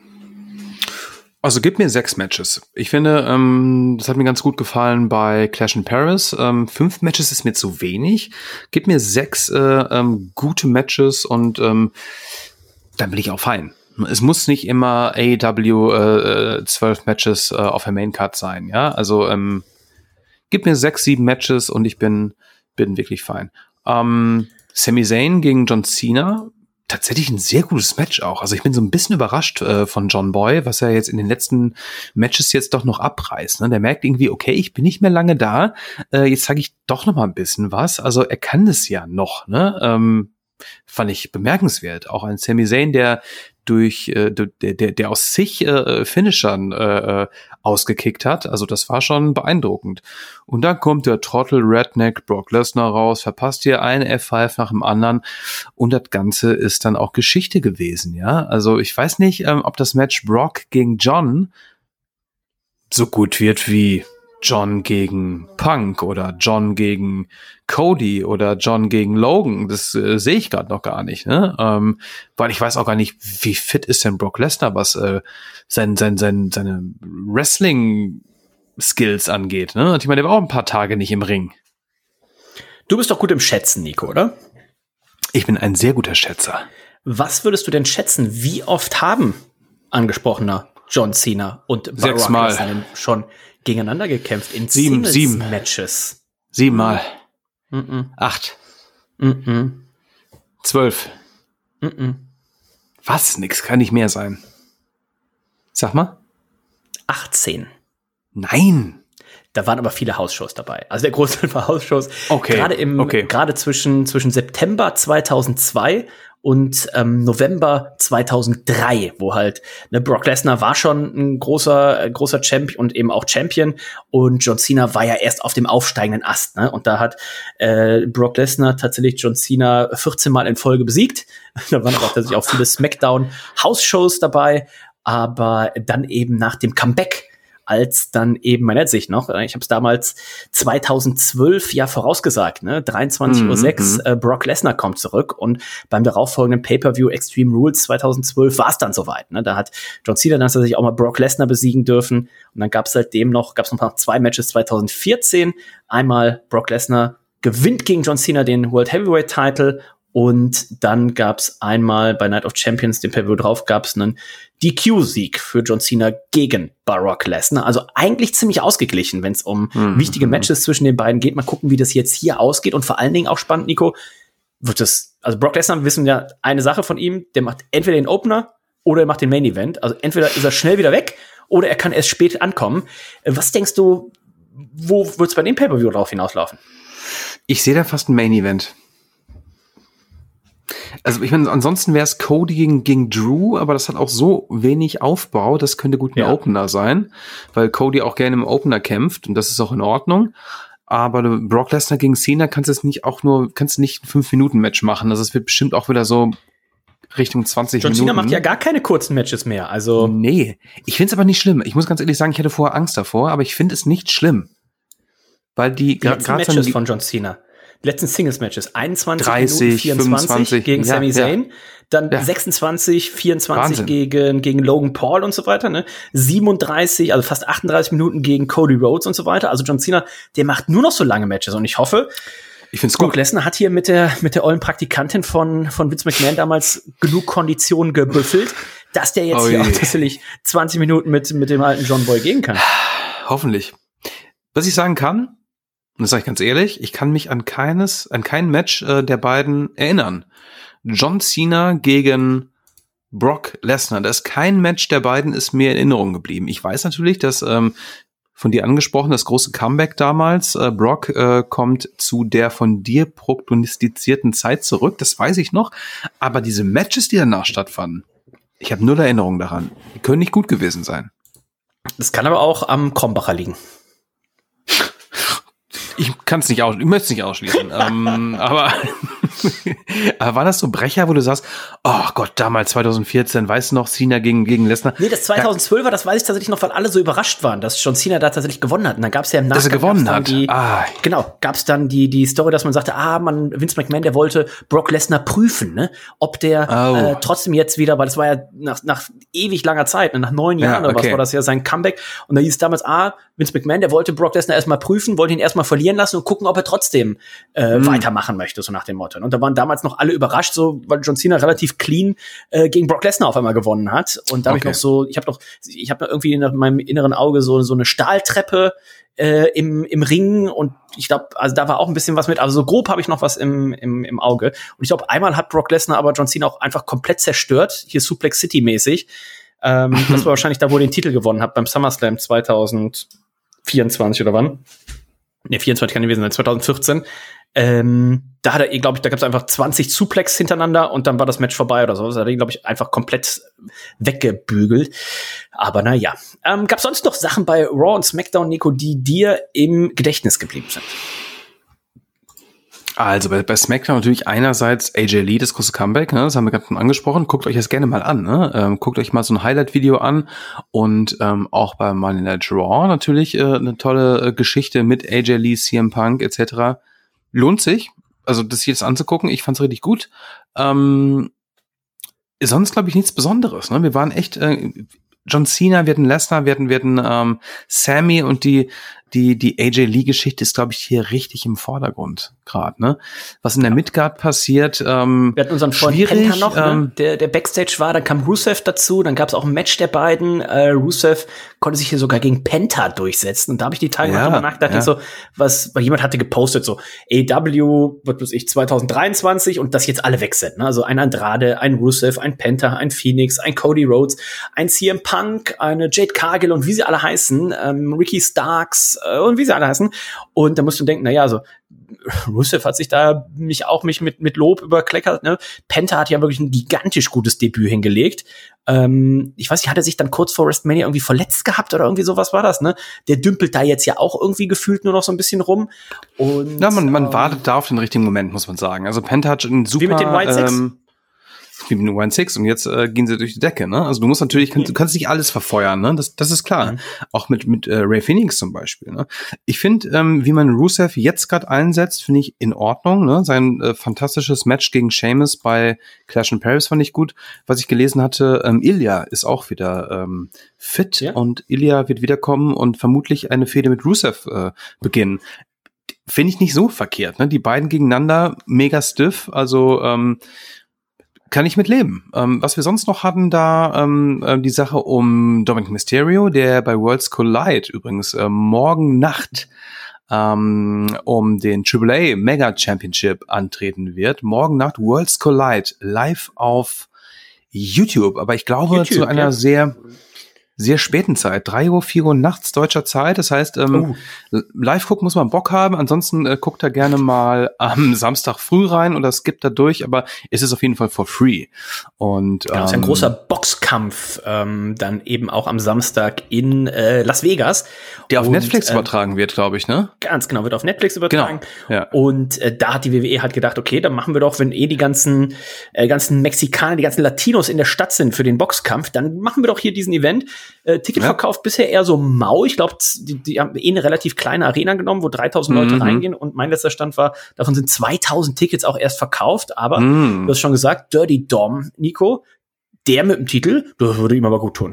Also gib mir sechs Matches. Ich finde, ähm, das hat mir ganz gut gefallen bei Clash in Paris. Ähm, fünf Matches ist mir zu wenig. Gib mir sechs äh, ähm, gute Matches und ähm, dann bin ich auch fein. Es muss nicht immer A E W äh, zwölf Matches äh, auf der Maincard sein, ja. Also ähm, gib mir sechs, sieben Matches und ich bin bin wirklich fein. Ähm, Sami Zayn gegen John Cena, tatsächlich ein sehr gutes Match auch. Also ich bin so ein bisschen überrascht äh, von John Boy, was er jetzt in den letzten Matches jetzt doch noch abreißt. Ne? Der merkt irgendwie, okay, ich bin nicht mehr lange da. Äh, jetzt sage ich doch noch mal ein bisschen was. Also er kann das ja noch. Ne? Ähm, fand ich bemerkenswert. Auch ein Sami Zayn, der durch äh, der, der, der aus zig äh, Finishern äh, ausgekickt hat. Also das war schon beeindruckend. Und dann kommt der Trottel Redneck Brock Lesnar raus, verpasst hier einen F fünf nach dem anderen und das Ganze ist dann auch Geschichte gewesen, ja. Also ich weiß nicht, ähm, ob das Match Brock gegen John so gut wird wie John gegen Punk oder John gegen Cody oder John gegen Logan. Das äh, sehe ich gerade noch gar nicht, ne? Ähm, weil ich weiß auch gar nicht, wie fit ist denn Brock Lesnar, was äh, sein, sein, sein, seine Wrestling-Skills angeht, ne? Und ich meine, der war auch ein paar Tage nicht im Ring. Du bist doch gut im Schätzen, Nico, oder? Ich bin ein sehr guter Schätzer. Was würdest du denn schätzen? Wie oft haben angesprochener John Cena und Brock Lesnar schon gegeneinander gekämpft in sieben, sieben Matches? Siebenmal. Mm-mm. Acht. Mm-mm. Zwölf. Mm-mm. Was? Nix kann nicht mehr sein. Sag mal. achtzehn. Nein. Da waren aber viele Hausshows dabei. Also der Großteil war Hausshows. Okay. Gerade im, okay. gerade zwischen, zwischen September zweitausendzwei und ähm, November zweitausenddrei, wo halt, ne, Brock Lesnar war schon ein großer, äh, großer Champion und eben auch Champion und John Cena war ja erst auf dem aufsteigenden Ast, ne? Und da hat äh, Brock Lesnar tatsächlich John Cena vierzehn Mal in Folge besiegt. Da waren aber auch tatsächlich auch viele Smackdown-House-Shows dabei, aber dann eben nach dem Comeback, als dann eben, man erinnert sich noch, ich habe es damals zweitausendzwölf ja vorausgesagt, ne, dreiundzwanzig Uhr sechs, äh, Brock Lesnar kommt zurück und beim darauffolgenden Pay-Per-View Extreme Rules zweitausendzwölf war es dann soweit, ne, da hat John Cena dann tatsächlich auch mal Brock Lesnar besiegen dürfen und dann gab es seitdem noch, gab es noch zwei Matches zweitausendvierzehn, einmal Brock Lesnar gewinnt gegen John Cena den World Heavyweight Title und dann gab's einmal bei Night of Champions, den Pay-Per-View drauf, gab's einen D Q-Sieg für John Cena gegen Brock Lesnar. Also eigentlich ziemlich ausgeglichen, wenn es um mhm. wichtige Matches zwischen den beiden geht. Mal gucken, wie das jetzt hier ausgeht. Und vor allen Dingen auch spannend, Nico, wird das, also Brock Lesnar, wir wissen ja eine Sache von ihm, der macht entweder den Opener oder er macht den Main Event. Also entweder ist er schnell wieder weg oder er kann erst spät ankommen. Was denkst du, wo wird's bei dem Pay-Per-View drauf hinauslaufen? Ich sehe da fast ein Main Event. Also ich meine, ansonsten wäre es Cody gegen, gegen Drew, aber das hat auch so wenig Aufbau, das könnte gut ein ja. Opener sein, weil Cody auch gerne im Opener kämpft und das ist auch in Ordnung. Aber Brock Lesnar gegen Cena kannst du es nicht auch nur, kannst du nicht ein fünf Minuten Match machen. Also es wird bestimmt auch wieder so Richtung zwanzig John Minuten. John Cena macht ja gar keine kurzen Matches mehr, also. Nee, ich finde es aber nicht schlimm. Ich muss ganz ehrlich sagen, ich hatte vorher Angst davor, aber ich finde es nicht schlimm. Weil die, die letzten Matches die, von John Cena. Die letzten Singles-Matches, einundzwanzig dreißig, Minuten vierundzwanzig fünfundzwanzig gegen ja, Sami Zayn, ja. dann ja. sechsundzwanzig, vierundzwanzig gegen, gegen Logan Paul und so weiter, ne? siebenunddreißig, also fast achtunddreißig Minuten gegen Cody Rhodes und so weiter. Also John Cena, der macht nur noch so lange Matches und ich hoffe, ich find's Brock gut. Lesnar hat hier mit der, mit der ollen Praktikantin von, von Vince McMahon damals genug Konditionen gebüffelt, dass der jetzt oh hier auch tatsächlich zwanzig Minuten mit, mit dem alten John Boy gehen kann. Hoffentlich. Was ich sagen kann, und das sage ich ganz ehrlich, ich kann mich an keines, an kein Match äh, der beiden erinnern. John Cena gegen Brock Lesnar. Da ist kein Match der beiden ist mir in Erinnerung geblieben. Ich weiß natürlich, dass ähm, von dir angesprochen, das große Comeback damals, äh, Brock äh, kommt zu der von dir prognostizierten Zeit zurück. Das weiß ich noch. Aber diese Matches, die danach stattfanden, ich habe null Erinnerung daran. Die können nicht gut gewesen sein. Das kann aber auch am Krombacher liegen. Ich kann es nicht aus, ich möchte es nicht ausschließen. ähm, aber, aber war das so Brecher, wo du sagst, oh Gott, damals zweitausendvierzehn, weißt du noch, Cena gegen, gegen Lesnar? Nee, das zweitausendzwölfer, das weiß ich tatsächlich noch, weil alle so überrascht waren, dass John Cena da tatsächlich gewonnen hat. Und dann gab es ja im Nachgang, dass er gewonnen hat. Die, ah. Genau, gab es dann die die Story, dass man sagte, ah, man Vince McMahon, der wollte Brock Lesnar prüfen, ne, ob der oh. äh, trotzdem jetzt wieder, weil das war ja nach nach ewig langer Zeit, ne, nach neun Jahren ja, okay. oder was war das ja sein Comeback. Und da hieß es damals, ah, Vince McMahon, der wollte Brock Lesnar erstmal prüfen, wollte ihn erstmal verlieren lassen und gucken, ob er trotzdem äh, mm. weitermachen möchte, so nach dem Motto. Und Und da waren damals noch alle überrascht, so, weil John Cena relativ clean äh, gegen Brock Lesnar auf einmal gewonnen hat. Und da habe Okay. ich noch so, ich habe noch, ich habe irgendwie in meinem inneren Auge so so eine Stahltreppe äh, im im Ring und ich glaube, also da war auch ein bisschen was mit, aber so grob habe ich noch was im im im Auge. Und ich glaube, einmal hat Brock Lesnar aber John Cena auch einfach komplett zerstört, hier Suplex City mäßig. Ähm, das war wahrscheinlich da, wo er den Titel gewonnen hat beim SummerSlam zwanzig vierundzwanzig oder wann? Ne, vierundzwanzig kann gewesen sein, zwanzig vierzehn. Ähm, da hat er, glaube ich, da gab es einfach zwanzig Suplex hintereinander und dann war das Match vorbei oder so. Das hat er, glaube ich, einfach komplett weggebügelt. Aber naja. Ähm, gab es sonst noch Sachen bei Raw und SmackDown, Nico, die dir im Gedächtnis geblieben sind? Also bei, bei SmackDown natürlich einerseits A J Lee, das große Comeback, ne, das haben wir gerade schon angesprochen. Guckt euch das gerne mal an, ne? Ähm, guckt euch mal so ein Highlight-Video an und ähm, auch bei Monday Night Raw natürlich äh, eine tolle äh, Geschichte mit A J Lee, C M Punk et cetera. Lohnt sich, also das jetzt anzugucken. Ich fand's richtig gut. Ähm, sonst glaube ich nichts Besonderes, ne? Wir waren echt äh, John Cena, wir hatten Lesnar, wir hatten, wir hatten ähm, Sammy und die die die A J Lee-Geschichte ist, glaube ich, hier richtig im Vordergrund gerade, ne? Was in der Midgard passiert, ähm, wir hatten unseren Freund schwierig, Penta noch, ähm, ne? der, der Backstage war, dann kam Rusev dazu, dann gab es auch ein Match der beiden. Äh, Rusev konnte sich hier sogar gegen Penta durchsetzen. Und da habe ich die Tage Ja, noch drüber nachgedacht, ja. so, was, weil jemand hatte gepostet, so A E W, was weiß ich, zwanzig dreiundzwanzig und das jetzt alle weg sind. Ne? Also ein Andrade, ein Rusev, ein Penta, ein Phoenix, ein Cody Rhodes, ein C M Punk, eine Jade Cargill und wie sie alle heißen, ähm, Ricky Starks äh, und wie sie alle heißen. Und da musst du denken, na ja, also Rusev hat sich da mich auch mich mit mit Lob überkleckert. Ne? Penta hat ja wirklich ein gigantisch gutes Debüt hingelegt. Ähm, ich weiß nicht, hat er sich dann kurz vor WrestleMania irgendwie verletzt gehabt oder irgendwie sowas war das? Ne? Der dümpelt da jetzt ja auch irgendwie gefühlt nur noch so ein bisschen rum. Und ja, man, man ähm, wartet da auf den richtigen Moment, muss man sagen. Also Penta hat einen super Wie mit den White Six? Ähm, wie mit den White Six und jetzt äh, gehen sie durch die Decke, ne? Also du musst natürlich, kann, du kannst nicht alles verfeuern, ne? Das, das ist klar. Mhm. Auch mit mit äh, Ray Phoenix zum Beispiel, ne? Ich finde, ähm, wie man Rusev jetzt gerade einsetzt, finde ich in Ordnung, ne? Sein äh, fantastisches Match gegen Sheamus bei Clash in Paris fand ich gut. Was ich gelesen hatte, ähm, Ilya ist auch wieder ähm, fit Ja. und Ilya wird wiederkommen und vermutlich eine Fehde mit Rusev äh, beginnen. Finde ich nicht so verkehrt, ne? Die beiden gegeneinander, mega stiff, also ähm, kann ich mit leben. Ähm, was wir sonst noch hatten, da ähm, äh, die Sache um Dominic Mysterio, der bei Worlds Collide übrigens äh, morgen Nacht ähm, um den Triple A Mega Championship antreten wird. Morgen Nacht Worlds Collide live auf YouTube, aber ich glaube YouTube, zu einer ja. sehr sehr späten Zeit, drei Uhr, vier Uhr nachts deutscher Zeit. Das heißt, ähm, Oh. live gucken muss man Bock haben. Ansonsten äh, guckt da gerne mal am Samstag früh rein oder skippt da durch, aber es ist auf jeden Fall for free. Und Genau, es ist ein ähm, großer Boxkampf, ähm, dann eben auch am Samstag in äh, Las Vegas. der auf Und, Netflix äh, übertragen wird, glaube ich, ne? Ganz genau, wird auf Netflix übertragen. Genau, ja. Und äh, da hat die W W E halt gedacht, okay, dann machen wir doch, wenn eh die ganzen äh, ganzen Mexikaner, die ganzen Latinos in der Stadt sind für den Boxkampf, dann machen wir doch hier diesen Event. Äh, Ticketverkauf bisher eher so mau. Ich glaube, die, die haben eh eine relativ kleine Arena genommen, wo dreitausend Leute Mhm. reingehen. Und mein letzter Stand war, davon sind zweitausend Tickets auch erst verkauft. Aber Mhm. du hast schon gesagt, Dirty Dom, Nico, der mit dem Titel, das würde ihm aber gut tun.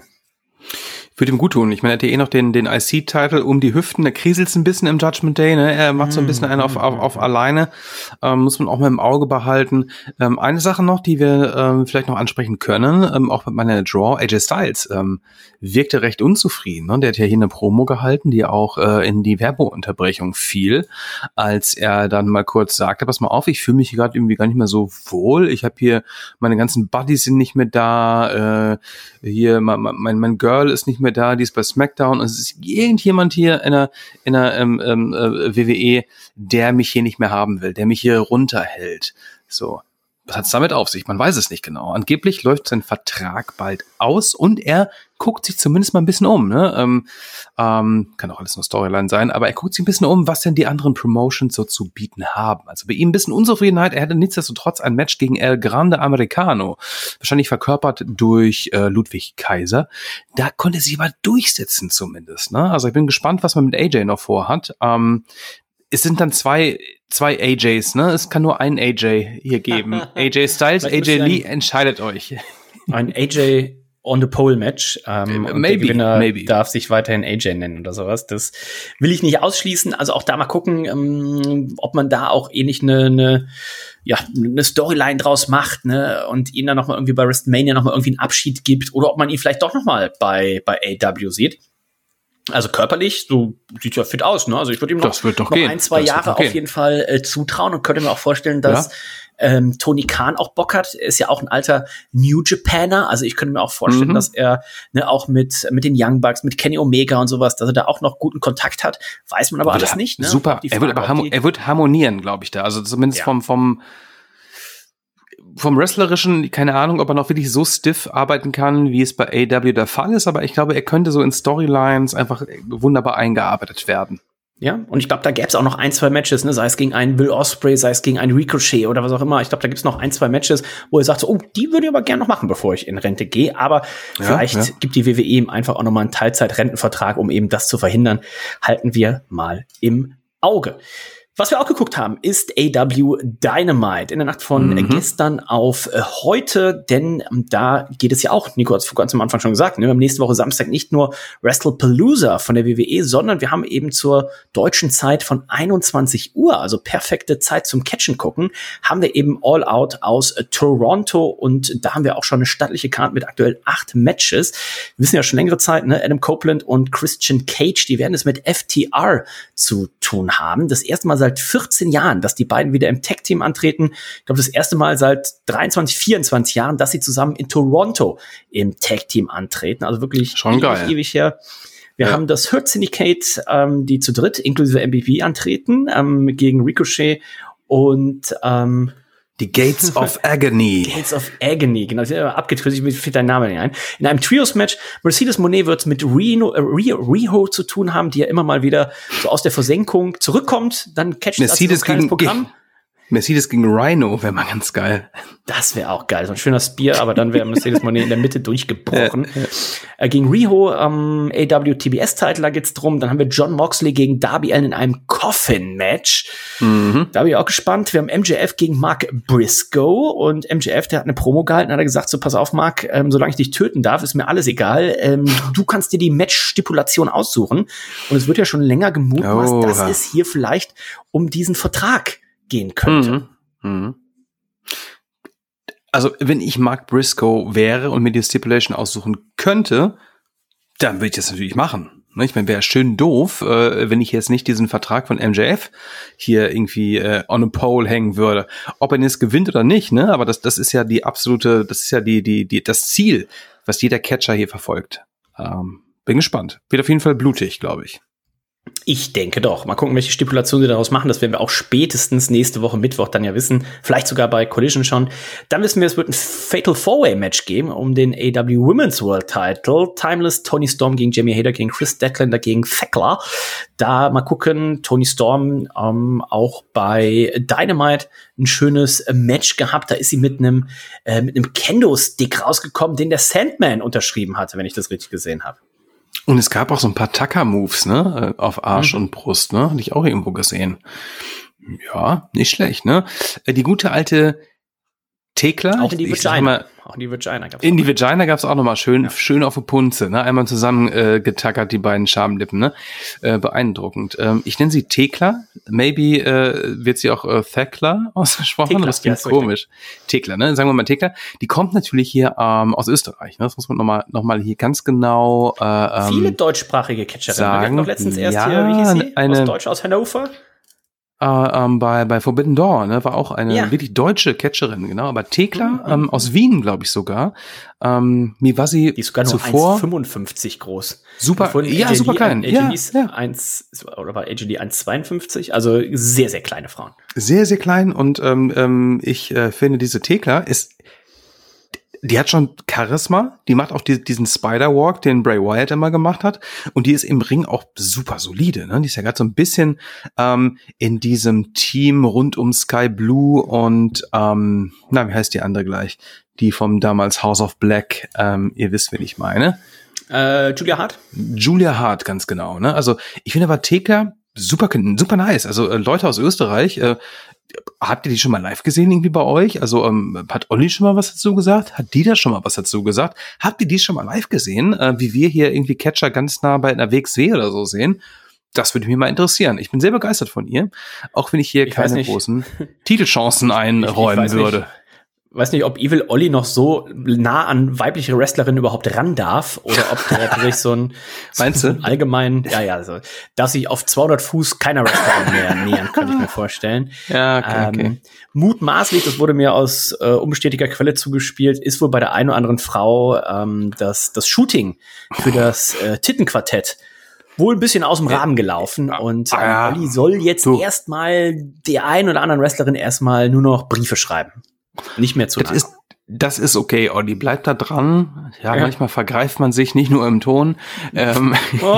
Würde ihm gut tun. Ich meine, er hat ja eh noch den, den I C-Titel um die Hüften. Da kriselt's ein bisschen im Judgment Day, ne? Er macht so ein bisschen einen auf, auf, auf alleine. Ähm, muss man auch mal im Auge behalten. Ähm, eine Sache noch, die wir ähm, vielleicht noch ansprechen können, ähm, auch mit meiner Draw, A J Styles, ähm, wirkte recht unzufrieden. Ne? Der hat ja hier eine Promo gehalten, die auch äh, in die Werbeunterbrechung fiel, als er dann mal kurz sagte, pass mal auf, ich fühle mich hier gerade irgendwie gar nicht mehr so wohl. Ich habe hier, meine ganzen Buddies sind nicht mehr da. Äh, hier, mein, mein, mein Girl ist nicht mehr da, die ist bei SmackDown. Es ist irgendjemand hier in der, in der ähm, ähm, W W E, der mich hier nicht mehr haben will, der mich hier runterhält. So. Was hat's damit auf sich? Man weiß es nicht genau. Angeblich läuft sein Vertrag bald aus und er guckt sich zumindest mal ein bisschen um. Ne? Ähm, ähm, kann auch alles nur Storyline sein, aber er guckt sich ein bisschen um, was denn die anderen Promotions so zu bieten haben. Also bei ihm ein bisschen Unzufriedenheit. Er hatte nichtsdestotrotz ein Match gegen El Grande Americano, wahrscheinlich verkörpert durch äh, Ludwig Kaiser. Da konnte er sich aber durchsetzen zumindest. Ne? Also ich bin gespannt, was man mit A J noch vorhat. Ähm, es sind dann zwei zwei A Js, ne? Es kann nur einen A J hier geben. A J Styles, A Vielleicht J müsste Lee, entscheidet euch. Ein A J on the Pole Match. Ähm, und maybe, der Gewinner maybe. darf sich weiterhin A J nennen oder sowas. Das will ich nicht ausschließen. Also auch da mal gucken, ähm, ob man da auch ähnlich eine, eine ja, eine Storyline draus macht, ne, und ihn dann noch mal irgendwie bei WrestleMania noch mal irgendwie einen Abschied gibt oder ob man ihn vielleicht doch noch mal bei bei A E W sieht. Also körperlich, so sieht ja fit aus, ne? Also ich würde ihm noch, Das wird doch noch gehen. ein, zwei Das wird Jahre doch auf gehen. jeden Fall äh, zutrauen und könnte mir auch vorstellen, dass Ja. ähm, Tony Khan auch Bock hat. Er ist ja auch ein alter New Japaner. Also ich könnte mir auch vorstellen, Mhm. dass er ne, auch mit mit den Young Bucks, mit Kenny Omega und sowas, dass er da auch noch guten Kontakt hat. Weiß man aber Wird alles ha- nicht. Ne? Super. Die Er wird Frage, aber ob harmo- die- er wird harmonieren, glaube ich da. Also zumindest Ja. vom vom vom Wrestlerischen, keine Ahnung, ob er noch wirklich so stiff arbeiten kann, wie es bei A E W der Fall ist, aber ich glaube, er könnte so in Storylines einfach wunderbar eingearbeitet werden. Ja, und ich glaube, da gäbe es auch noch ein, zwei Matches, ne? Sei es gegen einen Will Ospreay, sei es gegen einen Ricochet oder was auch immer. Ich glaube, da gibt es noch ein, zwei Matches, wo er sagt, so, oh, die würde ich aber gerne noch machen, bevor ich in Rente gehe. Aber Ja, vielleicht ja. gibt die W W E ihm einfach auch noch mal einen Teilzeit-Rentenvertrag, um eben das zu verhindern. Halten wir mal im Auge. Was wir auch geguckt haben, ist A E W Dynamite in der Nacht von Mhm. äh, gestern auf äh, heute, denn ähm, da geht es ja auch, Nico hat es ganz am Anfang schon gesagt, ne, wir haben nächste Woche Samstag nicht nur WrestlePalooza von der W W E, sondern wir haben eben zur deutschen Zeit von einundzwanzig Uhr, also perfekte Zeit zum Catchen gucken, haben wir eben All Out aus äh, Toronto und da haben wir auch schon eine stattliche Karte mit aktuell acht Matches. Wir wissen ja schon längere Zeit, ne, Adam Copeland und Christian Cage, die werden es mit F T R zu tun haben. Das erste Mal seit vierzehn Jahren, dass die beiden wieder im Tag-Team antreten. Ich glaube, das erste Mal seit dreiundzwanzig, vierundzwanzig Jahren, dass sie zusammen in Toronto im Tag-Team antreten. Also wirklich Schon ewig, geil. ewig her. Wir Ja. haben das Hurt Syndicate, ähm, die zu dritt, inklusive M V P, antreten, ähm, gegen Ricochet und ähm, Die Gates of Agony. Gates of Agony, genau, abgetreten, mir fällt dein Name nicht ein. In einem Trios-Match, Mercedes Moné wird mit Reno, äh, Riho zu tun haben, die ja immer mal wieder so aus der Versenkung zurückkommt, dann catcht es als so ein Mercedes kleines gegen, Programm. Mercedes gegen Rhino wäre mal ganz geil. Das wäre auch geil, so ein schöner Spear, aber dann wäre Mercedes Moné in der Mitte durchgebrochen. Äh, gegen Riho am A E W T B S-Titel, da geht's drum. Dann haben wir John Moxley gegen Darby Allin in einem Coffin-Match. Mhm. Da bin ich auch gespannt. Wir haben M J F gegen Mark Briscoe und M J F, der hat eine Promo gehalten, hat er gesagt, so pass auf Mark, ähm, solange ich dich töten darf, ist mir alles egal. Ähm, du kannst dir die Match-Stipulation aussuchen. Und es wird ja schon länger gemutmaßt, Oha. dass es hier vielleicht um diesen Vertrag gehen könnte. Mhm. Mhm. Also, wenn ich Mark Briscoe wäre und mir die Stipulation aussuchen könnte, dann würde ich das natürlich machen. Ne, ich meine, wäre schön doof, äh, wenn ich jetzt nicht diesen Vertrag von M J F hier irgendwie äh, on a pole hängen würde. Ob er jetzt gewinnt oder nicht, ne? Aber das, das ist ja die absolute, das ist ja die, die, die, das Ziel, was jeder Catcher hier verfolgt. Ähm, bin gespannt. Wird auf jeden Fall blutig, glaube ich. Ich denke doch. Mal gucken, welche Stipulationen sie daraus machen. Das werden wir auch spätestens nächste Woche Mittwoch dann ja wissen. Vielleicht sogar bei Collision schon. Dann wissen wir, es wird ein Fatal Four-Way-Match geben um den A E W Women's World Title. Timeless, Toni Storm gegen Jamie Hayter gegen Chris Statlander gegen Thekla. Da mal gucken, Toni Storm ähm, auch bei Dynamite ein schönes äh, Match gehabt. Da ist sie mit einem äh, mit einem Kendo-Stick rausgekommen, den der Sandman unterschrieben hatte, wenn ich das richtig gesehen habe. Und es gab auch so ein paar Tucker-Moves, ne, auf Arsch mhm. und Brust, ne, hatte ich auch irgendwo gesehen. Ja, nicht schlecht, ne. Die gute alte Thekla. Auch in die Vagina. Mal, auch in die Vagina gab's In die Vagina gab's auch nochmal schön, ja. schön auf die Punze, ne, einmal zusammen äh, getackert, die beiden Schamlippen, ne, äh, beeindruckend. Ähm, ich nenne sie Thekla, maybe äh, wird sie auch äh, Thekla ausgesprochen, Thekla, das klingt ja, komisch. Thekla, ne, sagen wir mal Thekla. Die kommt natürlich hier ähm, aus Österreich, ne, das muss man nochmal noch mal hier ganz genau äh, ähm, viele deutschsprachige Catcherinnen. Sagen, wir hatten noch letztens erst ja, hier, wie hieß sie? Eine, aus Deutsch, aus Hannover? Äh, ähm, bei, bei Forbidden Door, ne, war auch eine ja. wirklich deutsche Catcherin, genau, aber Thekla, mhm. ähm, aus Wien, glaube ich sogar, ähm, mir war sie die ist sogar nur zuvor eins Komma fünfundfünfzig groß. Super, ja, super Lee, klein. Ja, ja. eins, oder war A J Lee eins Komma zweiundfünfzig? Also sehr, sehr kleine Frauen. Sehr, sehr klein und ähm, ähm, ich äh, finde, diese Thekla ist, die hat schon Charisma, die macht auch die, diesen Spider-Walk, den Bray Wyatt immer gemacht hat, und die ist im Ring auch super solide, ne? Die ist ja gerade so ein bisschen ähm, in diesem Team rund um Sky Blue und ähm, na, wie heißt die andere gleich? Die vom damals House of Black, ähm, ihr wisst, wen ich meine. Äh, Julia Hart? Julia Hart, ganz genau, ne? Also ich finde aber Thekla, super, super nice. Also äh, Leute aus Österreich, äh, habt ihr die schon mal live gesehen irgendwie bei euch? Also ähm, hat Olli schon mal was dazu gesagt? Hat Dieter schon mal was dazu gesagt? Habt ihr die schon mal live gesehen? Äh, wie wir hier irgendwie Catcher ganz nah bei einer W X W oder so sehen? Das würde mich mal interessieren. Ich bin sehr begeistert von ihr, auch wenn ich hier ich keine großen Titelchancen einräumen ich, ich würde. Nicht. Weiß nicht, ob Evil Olli noch so nah an weibliche Wrestlerinnen überhaupt ran darf oder ob der tatsächlich so ein, Meinst so du? allgemein, ja, ja, so, dass sich auf zweihundert Fuß keiner Wrestlerin mehr nähern, könnte ich mir vorstellen. Ja, okay, okay. Ähm, mutmaßlich, das wurde mir aus äh, unbestätigter Quelle zugespielt, ist wohl bei der einen oder anderen Frau ähm, das, das Shooting für das äh, Tittenquartett wohl ein bisschen aus dem Rahmen gelaufen und äh, ah, Olli soll jetzt du. erstmal der einen oder anderen Wrestlerin erstmal nur noch Briefe schreiben. Nicht mehr zu das ist, das ist okay, Olli, bleib da dran. Ja, ja, manchmal vergreift man sich, nicht nur im Ton. Ähm,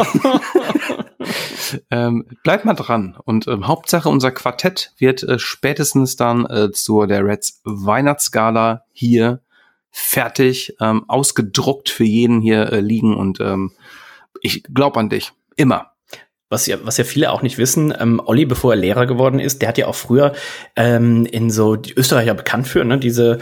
ähm, bleib mal dran. Und ähm, Hauptsache, unser Quartett wird äh, spätestens dann äh, zur der Reds Weihnachtsgala hier fertig, ähm, ausgedruckt für jeden hier äh, liegen. Und ähm, ich glaub an dich. Immer. Was ja, was ja viele auch nicht wissen, ähm, Olli, bevor er Lehrer geworden ist, der hat ja auch früher ähm, in so, die Österreicher bekannt für, ne, diese,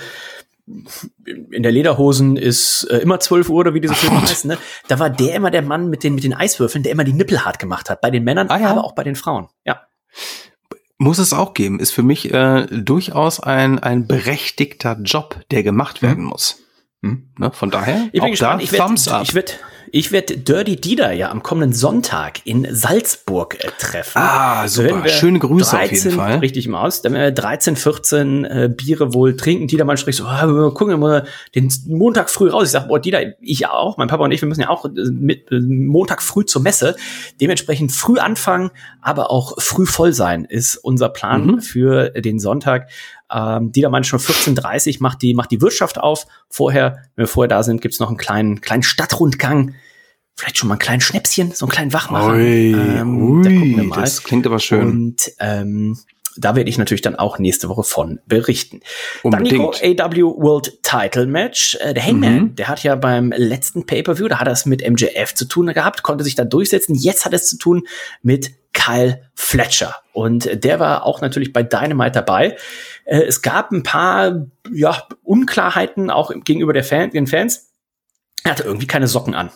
in der Lederhosen ist äh, immer zwölf Uhr oder wie diese Filme heißen, ne? Da war der immer der Mann mit den, mit den Eiswürfeln, der immer die Nippel hart gemacht hat. Bei den Männern, ah, ja. aber auch bei den Frauen. Ja. Muss es auch geben. Ist für mich äh, durchaus ein, ein berechtigter Job, der gemacht werden hm. muss. Hm? Ne? Von daher, ich bin auch gespannt. da, ich werd, Thumbs up. Ich werd, Ich werde Dirty Dieter ja am kommenden Sonntag in Salzburg äh, treffen. Ah, super. Schöne Grüße dreizehn, auf jeden Fall. Richtig mal aus. Dann werden wir dreizehn, vierzehn äh, Biere wohl trinken. Dieter mal spricht so, ah, wir gucken mal den Montag früh raus. Ich sage, boah, Dieter, ich auch, mein Papa und ich, wir müssen ja auch mit äh, Montag früh zur Messe. Dementsprechend früh anfangen, aber auch früh voll sein, ist unser Plan mhm. für den Sonntag. Ähm, Dieter meinte schon vierzehn Uhr dreißig macht die, macht die Wirtschaft auf. Vorher, wenn wir vorher da sind, gibt's noch einen kleinen, kleinen Stadtrundgang. Vielleicht schon mal einen kleinen Schnäpschen, so einen kleinen Wachmacher. Ui, ähm, ui, da gucken wir mal. Das klingt aber schön. Und ähm, da werde ich natürlich dann auch nächste Woche von berichten. Unbedingt. Dann Nico, A W World Title Match. Äh, der Hangman, mhm. der hat ja beim letzten Pay-Per-View, da hat er es mit M J F zu tun gehabt, konnte sich da durchsetzen. Jetzt hat er es zu tun mit Kyle Fletcher. Und der war auch natürlich bei Dynamite dabei. Äh, es gab ein paar ja, Unklarheiten auch gegenüber der Fan, den Fans. Er hatte irgendwie keine Socken an.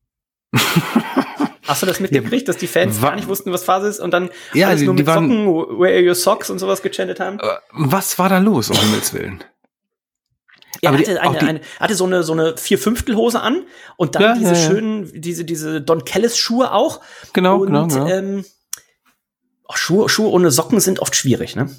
Hast du das mitgekriegt, dass die Fans gar nicht wussten, was Phase ist und dann ja, alles die, nur mit die waren, Socken, where are your socks und sowas gechantet haben? Was war da los, um Himmels Willen? Er aber hatte, die, eine, die, eine, hatte so eine, so eine Vier-Fünftel-Hose an und dann ja, diese ja, ja. schönen, diese, diese Don Callis-Schuhe auch. Genau, und, genau, genau. Ähm, oh, Schuhe, Schuhe ohne Socken sind oft schwierig, ne?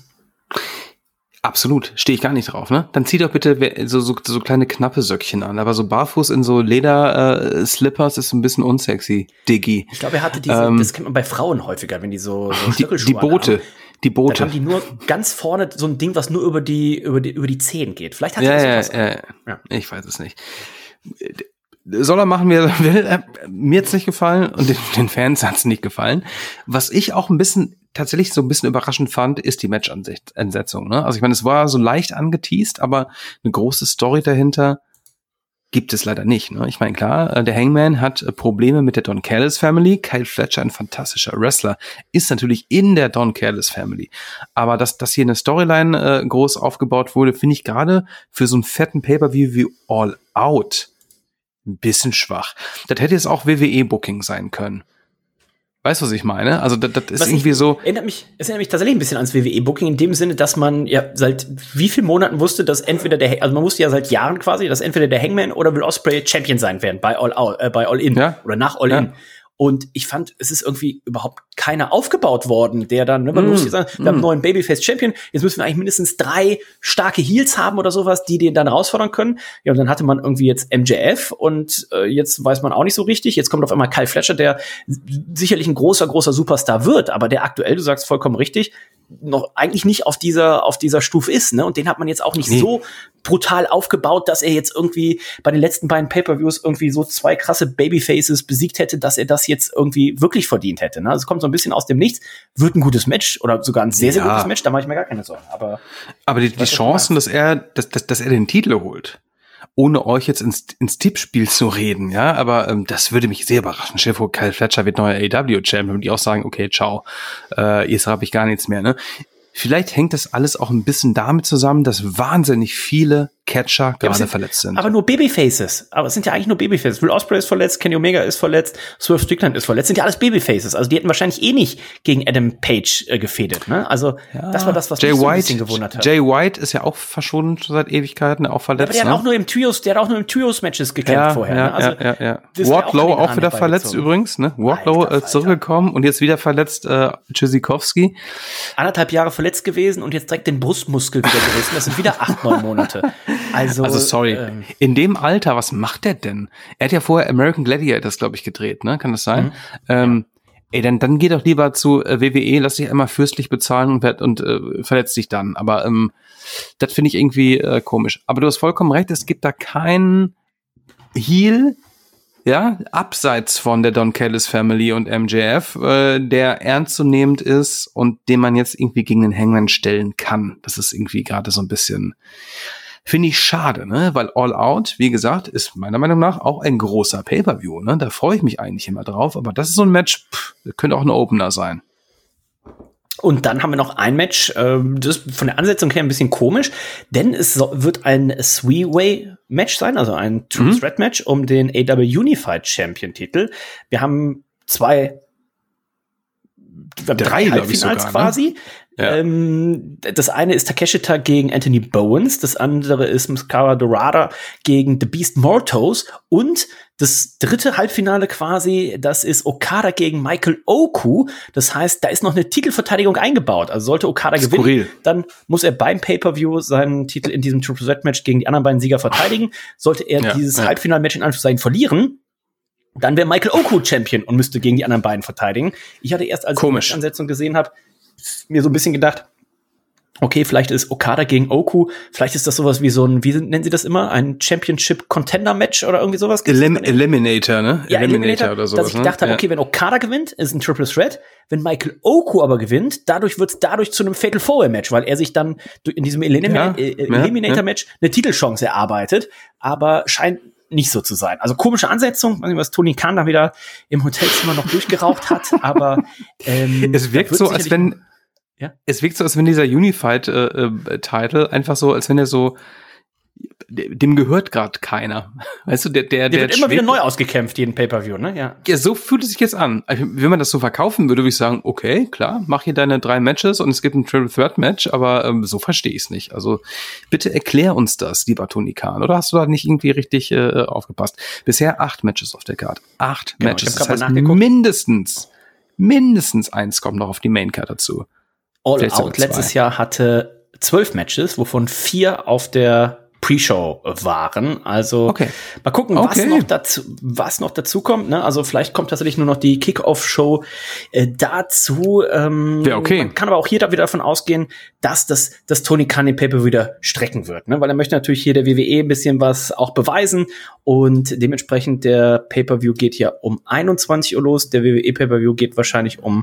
Absolut, stehe ich gar nicht drauf, ne? Dann zieh doch bitte so, so, so kleine knappe Söckchen an, aber so barfuß in so Leder-Slippers äh, ist ein bisschen unsexy, Diggi. Ich glaube, er hatte diese, ähm, das kennt man bei Frauen häufiger, wenn die so, so die, die Boote, haben. die Boote. Dann haben die nur ganz vorne so ein Ding, was nur über die, über die, über die Zehen geht. Vielleicht hat ja, er ja, sowas ja, ja, ja. Ich weiß es nicht. Soll er machen, wie er will. Mir hat's nicht gefallen und den, den Fans hat's nicht gefallen. Was ich auch ein bisschen tatsächlich so ein bisschen überraschend fand, ist die Match-Ansetzung. Ne? Also ich meine, es war so leicht angeteast, aber eine große Story dahinter gibt es leider nicht. Ne? Ich meine, klar, der Hangman hat Probleme mit der Don Callis Family. Kyle Fletcher, ein fantastischer Wrestler, ist natürlich in der Don Callis Family. Aber dass, dass hier eine Storyline äh, groß aufgebaut wurde, finde ich gerade für so einen fetten Pay-Per-View wie All Out ein bisschen schwach. Das hätte jetzt auch W W E-Booking sein können. Weißt du, was ich meine? Also das, das ist was irgendwie ich, so. Erinnert mich, es erinnert mich tatsächlich ein bisschen ans W W E-Booking in dem Sinne, dass man ja seit wie vielen Monaten wusste, dass entweder der, also man wusste ja seit Jahren quasi, dass entweder der Hangman oder Will Ospreay Champion sein werden bei All Out, äh, bei All In ja. oder nach All ja. In. Und ich fand, es ist irgendwie überhaupt keiner aufgebaut worden, der dann, ne, man mm, muss jetzt sagen, wir mm. haben einen neuen Babyface-Champion, jetzt müssen wir eigentlich mindestens drei starke Heels haben oder sowas, die den dann herausfordern können. Ja, und dann hatte man irgendwie jetzt M J F und äh, jetzt weiß man auch nicht so richtig. Jetzt kommt auf einmal Kyle Fletcher, der sicherlich ein großer, großer Superstar wird, aber der aktuell, du sagst vollkommen richtig, noch eigentlich nicht auf dieser auf dieser Stufe ist, ne? Und den hat man jetzt auch nicht nee. so brutal aufgebaut, dass er jetzt irgendwie bei den letzten beiden Pay-Per-Views irgendwie so zwei krasse Babyfaces besiegt hätte, dass er das jetzt irgendwie wirklich verdient hätte, ne? Also es kommt so ein bisschen aus dem Nichts, wird ein gutes Match oder sogar ein sehr, sehr ja. gutes Match, da mache ich mir gar keine Sorgen. Aber, aber die, die Chancen, dass er, dass, dass, dass er den Titel holt, ohne euch jetzt ins, ins Tippspiel zu reden, ja, aber ähm, das würde mich sehr überraschen. Stell dir vor, Kyle Fletcher wird neuer A E W-Champion und die auch sagen, okay, ciao, äh, jetzt habe ich gar nichts mehr, ne? Vielleicht hängt das alles auch ein bisschen damit zusammen, dass wahnsinnig viele Catcher gerade sind, verletzt sind. Aber nur Babyfaces. Aber es sind ja eigentlich nur Babyfaces. Will Ospreay ist verletzt, Kenny Omega ist verletzt, Swerve Strickland ist verletzt. Sind ja alles Babyfaces. Also die hätten wahrscheinlich eh nicht gegen Adam Page äh, gefädet. Ne? Also ja, das war das, was Jay mich so White, ein bisschen gewundert hat. Jay White ist ja auch verschwunden seit Ewigkeiten, auch verletzt. Ja, aber der ne? hat auch nur im Trios, der hat auch nur im Trios-Matches gekämpft ja, vorher. Ja, ne? Also, ja, ja, ja. Wardlow auch, auch wieder verletzt übrigens. Ne? Wardlow Alter, äh, zurückgekommen Alter. Und jetzt wieder verletzt äh, Tschüssikowski. Anderthalb Jahre verletzt gewesen und jetzt direkt den Brustmuskel wieder gerissen. Das sind wieder acht, neun Monate. Also, also sorry, ähm, in dem Alter, was macht der denn? Er hat ja vorher American Gladiators, glaube ich, gedreht, ne? Kann das sein? Mhm. Ähm, ey, dann, dann geh doch lieber zu äh, W W E, lass dich einmal fürstlich bezahlen und, und äh, verletzt dich dann. Aber ähm, das finde ich irgendwie äh, komisch. Aber du hast vollkommen recht, es gibt da keinen Heel, ja, abseits von der Don Callis Family und M J F, äh, der ernstzunehmend ist und den man jetzt irgendwie gegen den Hangman stellen kann. Das ist irgendwie gerade so ein bisschen, finde ich schade, ne? Weil All Out, wie gesagt, ist meiner Meinung nach auch ein großer Pay-Per-View, ne? Da freue ich mich eigentlich immer drauf, aber das ist so ein Match, pff, könnte auch ein Opener sein. Und dann haben wir noch ein Match, ähm, das ist von der Ansetzung her ein bisschen komisch, denn es so, wird ein Three-Way-Match sein, also ein Triple-Threat-Match um den A E W Unified Champion-Titel. Wir haben zwei, wir haben drei, drei Halbfinals sogar, quasi. Ne? Ja. Ähm, das eine ist Takeshita gegen Anthony Bowens, das andere ist Mascara Dorada gegen The Beast Mortos und das dritte Halbfinale quasi, das ist Okada gegen Michael Oku. Das heißt, da ist noch eine Titelverteidigung eingebaut. Also sollte Okada gewinnen, dann muss er beim Pay-Per-View seinen Titel in diesem Triple Threat Match gegen die anderen beiden Sieger verteidigen. Sollte er ja, dieses ja. Halbfinalmatch in Anführungszeichen verlieren, dann wäre Michael Oku Champion und müsste gegen die anderen beiden verteidigen. Ich hatte erst, als Komisch. ich die Ansetzung gesehen habe, mir so ein bisschen gedacht, okay, vielleicht ist Okada gegen Oku, vielleicht ist das sowas wie so ein, wie nennen sie das immer, ein Championship-Contender-Match oder irgendwie sowas? Elim- Eliminator, ne? Ja, Eliminator, Eliminator oder sowas. Dass ich gedacht ne? habe, okay, wenn Okada gewinnt, ist ein Triple Threat. Wenn Michael Oku aber gewinnt, dadurch wird es dadurch zu einem Fatal Four-Way-Match, weil er sich dann in diesem Elim- ja, äh, Eliminator-Match ja. eine Titelchance erarbeitet, aber scheint nicht so zu sein. Also komische Ansetzung, weiß nicht, was Tony Khan da wieder im Hotelzimmer noch durchgeraucht hat, aber ähm, es wirkt so, als wenn Ja? Es wirkt so, als wenn dieser Unified-Title äh, einfach so, als wenn er so, dem gehört gerade keiner. Weißt du, der, der, der, der wird immer wieder neu ausgekämpft, jeden Pay-Per-View, ne? Ja. Ja, so fühlt es sich jetzt an. Wenn man das so verkaufen würde, würde ich sagen, okay, klar, mach hier deine drei Matches und es gibt ein Triple Threat Match, aber ähm, so verstehe ich es nicht. Also bitte erklär uns das, lieber Tony Khan. Oder hast du da nicht irgendwie richtig äh, aufgepasst? Bisher acht Matches auf der Card. Acht genau, Matches. Das heißt, mindestens, mindestens eins kommt noch auf die Main-Card dazu. All Out letztes Jahr hatte zwölf Matches, wovon vier auf der Pre-Show waren. Also okay. mal gucken, was okay. noch dazu, was noch dazu kommt. Ne? Also vielleicht kommt tatsächlich nur noch die Kick-Off-Show äh, dazu. Ähm, ja, okay. Man kann aber auch hier da wieder davon ausgehen, dass das, das Tony Khan den Pay-Per-View wieder strecken wird. Ne? Weil er möchte natürlich hier der W W E ein bisschen was auch beweisen. Und dementsprechend der Pay-Per-View geht hier um einundzwanzig Uhr los. Der W W E Pay-Per-View geht wahrscheinlich um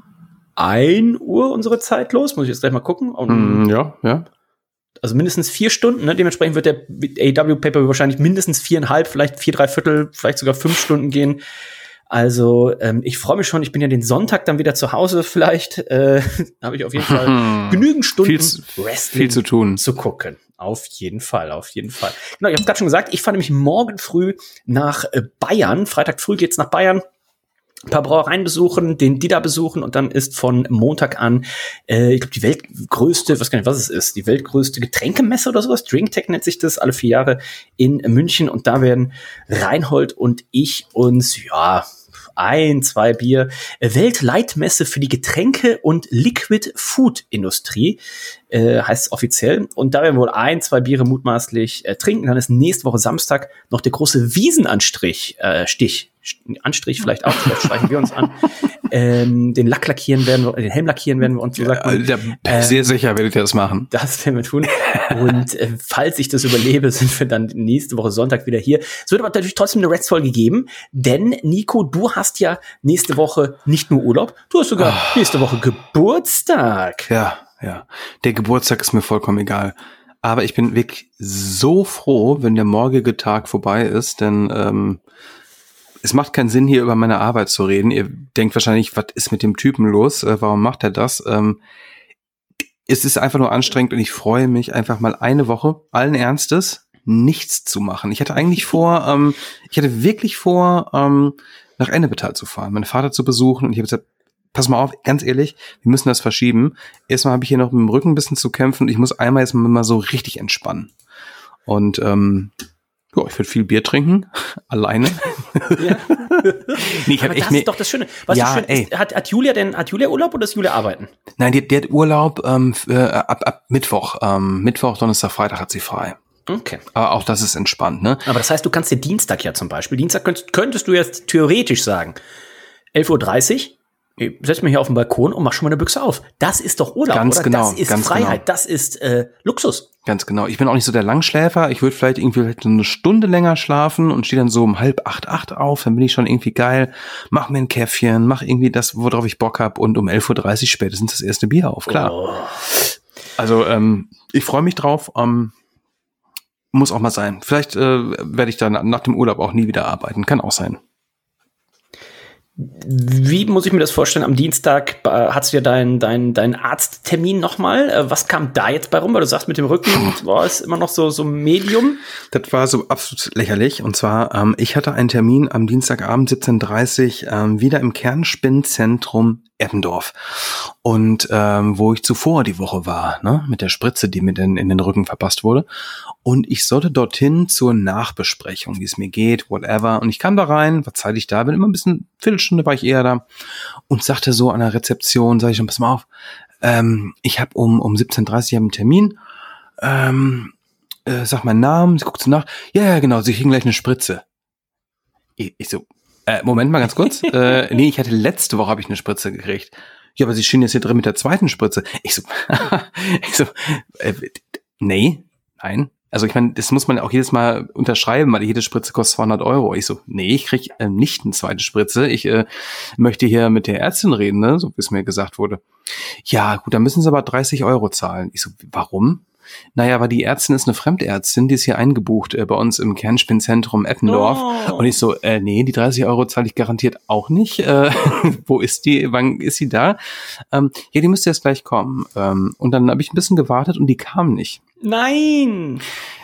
ein Uhr unsere Zeit los. Muss ich jetzt gleich mal gucken. Um, mm, ja, ja. Also mindestens vier Stunden, ne? Dementsprechend wird der A E W Pay-Per-View wahrscheinlich mindestens viereinhalb, vielleicht vier, drei Viertel, vielleicht sogar fünf Stunden gehen. Also ähm, ich freue mich schon, ich bin ja den Sonntag dann wieder zu Hause, vielleicht äh, habe ich auf jeden Fall genügend Stunden viel, Wrestling viel zu tun. zu gucken. Auf jeden Fall, auf jeden Fall. Genau, ich habe gerade schon gesagt, ich fahre nämlich morgen früh nach äh, Bayern. Freitag früh geht's nach Bayern. Ein paar Brauereien besuchen, den Dida besuchen und dann ist von Montag an, äh, ich glaube, die weltgrößte, ich weiß gar nicht, was es ist, die weltgrößte Getränkemesse oder sowas, Drinktech nennt sich das, alle vier Jahre in München und da werden Reinhold und ich uns, ja, ein, zwei Bier, Weltleitmesse für die Getränke- und Liquid-Food-Industrie, äh, heißt es offiziell. Und da werden wir wohl ein, zwei Biere mutmaßlich äh, trinken. Dann ist nächste Woche Samstag noch der große Wiesenanstrich, äh, Stich, Anstrich vielleicht auch, vielleicht streichen wir uns an. Ähm, den Lack lackieren werden wir, den Helm lackieren werden wir uns, so sagt man. Ja, äh, sehr sicher werdet ihr das machen. Das werden wir tun. Und äh, falls ich das überlebe, sind wir dann nächste Woche Sonntag wieder hier. Es wird aber natürlich trotzdem eine Reds-Folge geben, denn Nico, du hast ja nächste Woche nicht nur Urlaub, du hast sogar oh. nächste Woche Geburtstag. Ja, ja. Der Geburtstag ist mir vollkommen egal. Aber ich bin wirklich so froh, wenn der morgige Tag vorbei ist, denn ähm, es macht keinen Sinn, hier über meine Arbeit zu reden. Ihr denkt wahrscheinlich, was ist mit dem Typen los? Äh, warum macht er das? Ähm, es ist einfach nur anstrengend und ich freue mich einfach mal eine Woche, allen Ernstes, nichts zu machen. Ich hatte eigentlich vor, ähm, ich hatte wirklich vor, ähm, nach Ennepetal zu fahren, meinen Vater zu besuchen und ich habe gesagt, pass mal auf, ganz ehrlich, wir müssen das verschieben. Erstmal habe ich hier noch mit dem Rücken ein bisschen zu kämpfen und ich muss einmal jetzt mal so richtig entspannen. Und ähm, ja, ich würde viel Bier trinken, alleine. Ja. nee, ich hab Aber echt das mir, ist doch das Schöne. Was ja, so schön ist, hat, hat Julia denn, hat Julia Urlaub oder ist Julia arbeiten? Nein, die, die hat Urlaub ähm, für, ab, ab Mittwoch. Ähm, Mittwoch, Donnerstag, Freitag hat sie frei. Okay. Aber auch das ist entspannt, ne? Aber das heißt, du kannst dir Dienstag ja zum Beispiel, Dienstag könntest, könntest du jetzt theoretisch sagen, elf Uhr dreißig, ich setz mich hier auf den Balkon und mach schon mal eine Büchse auf. Das ist doch Urlaub, Ganz oder? genau, Das ist ganz Freiheit, genau. das ist äh, Luxus. Ganz genau. Ich bin auch nicht so der Langschläfer. Ich würde vielleicht irgendwie vielleicht eine Stunde länger schlafen und stehe dann so um halb acht, acht auf. Dann bin ich schon irgendwie geil. Mach mir ein Käffchen, mach irgendwie das, worauf ich Bock hab. Und um elf Uhr dreißig spätestens das erste Bier auf, klar. Oh. Also ähm, ich freue mich drauf. Ähm, muss auch mal sein. Vielleicht äh, werde ich dann nach dem Urlaub auch nie wieder arbeiten. Kann auch sein. Wie muss ich mir das vorstellen? Am Dienstag äh, hattest du ja deinen dein, dein Arzttermin nochmal. Äh, was kam da jetzt bei rum? Weil du sagst, mit dem Rücken war es immer noch so so Medium. Das war so absolut lächerlich. Und zwar, ähm, ich hatte einen Termin am Dienstagabend siebzehn Uhr dreißig ähm, wieder im Kernspinnzentrum Eppendorf. Und ähm, wo ich zuvor die Woche war, ne, mit der Spritze, die mir dann in den Rücken verpasst wurde. Und ich sollte dorthin zur Nachbesprechung, wie es mir geht, whatever. Und ich kam da rein, war zeitig da, bin immer ein bisschen, Viertelstunde war ich eher da und sagte so an der Rezeption, sag ich schon, pass mal auf, ähm, ich habe um um siebzehn Uhr dreißig hab einen Termin, ähm, äh, sag meinen Namen, sie guckt so nach, ja, ja, genau, sie kriegen gleich eine Spritze. Ich, ich so, äh, Moment mal ganz kurz, äh, nee, ich hatte letzte Woche habe ich eine Spritze gekriegt. Ja, aber sie stehen jetzt hier drin mit der zweiten Spritze. Ich so, ich so, äh, nee, nein. Also ich meine, das muss man auch jedes Mal unterschreiben, weil jede Spritze kostet zweihundert Euro. Ich so, nee, ich krieg äh, nicht eine zweite Spritze. Ich äh, möchte hier mit der Ärztin reden, ne, so wie es mir gesagt wurde. Ja, gut, dann müssen sie aber dreißig Euro zahlen. Ich so, warum? Naja, weil die Ärztin ist eine Fremdärztin, die ist hier eingebucht äh, bei uns im Kernspinnzentrum Eppendorf. Oh. Und ich so, äh, nee, die dreißig Euro zahle ich garantiert auch nicht. Äh, wo ist die? Wann ist sie da? Ähm, ja, die müsste jetzt gleich kommen. Ähm, und dann habe ich ein bisschen gewartet und die kam nicht. Nein!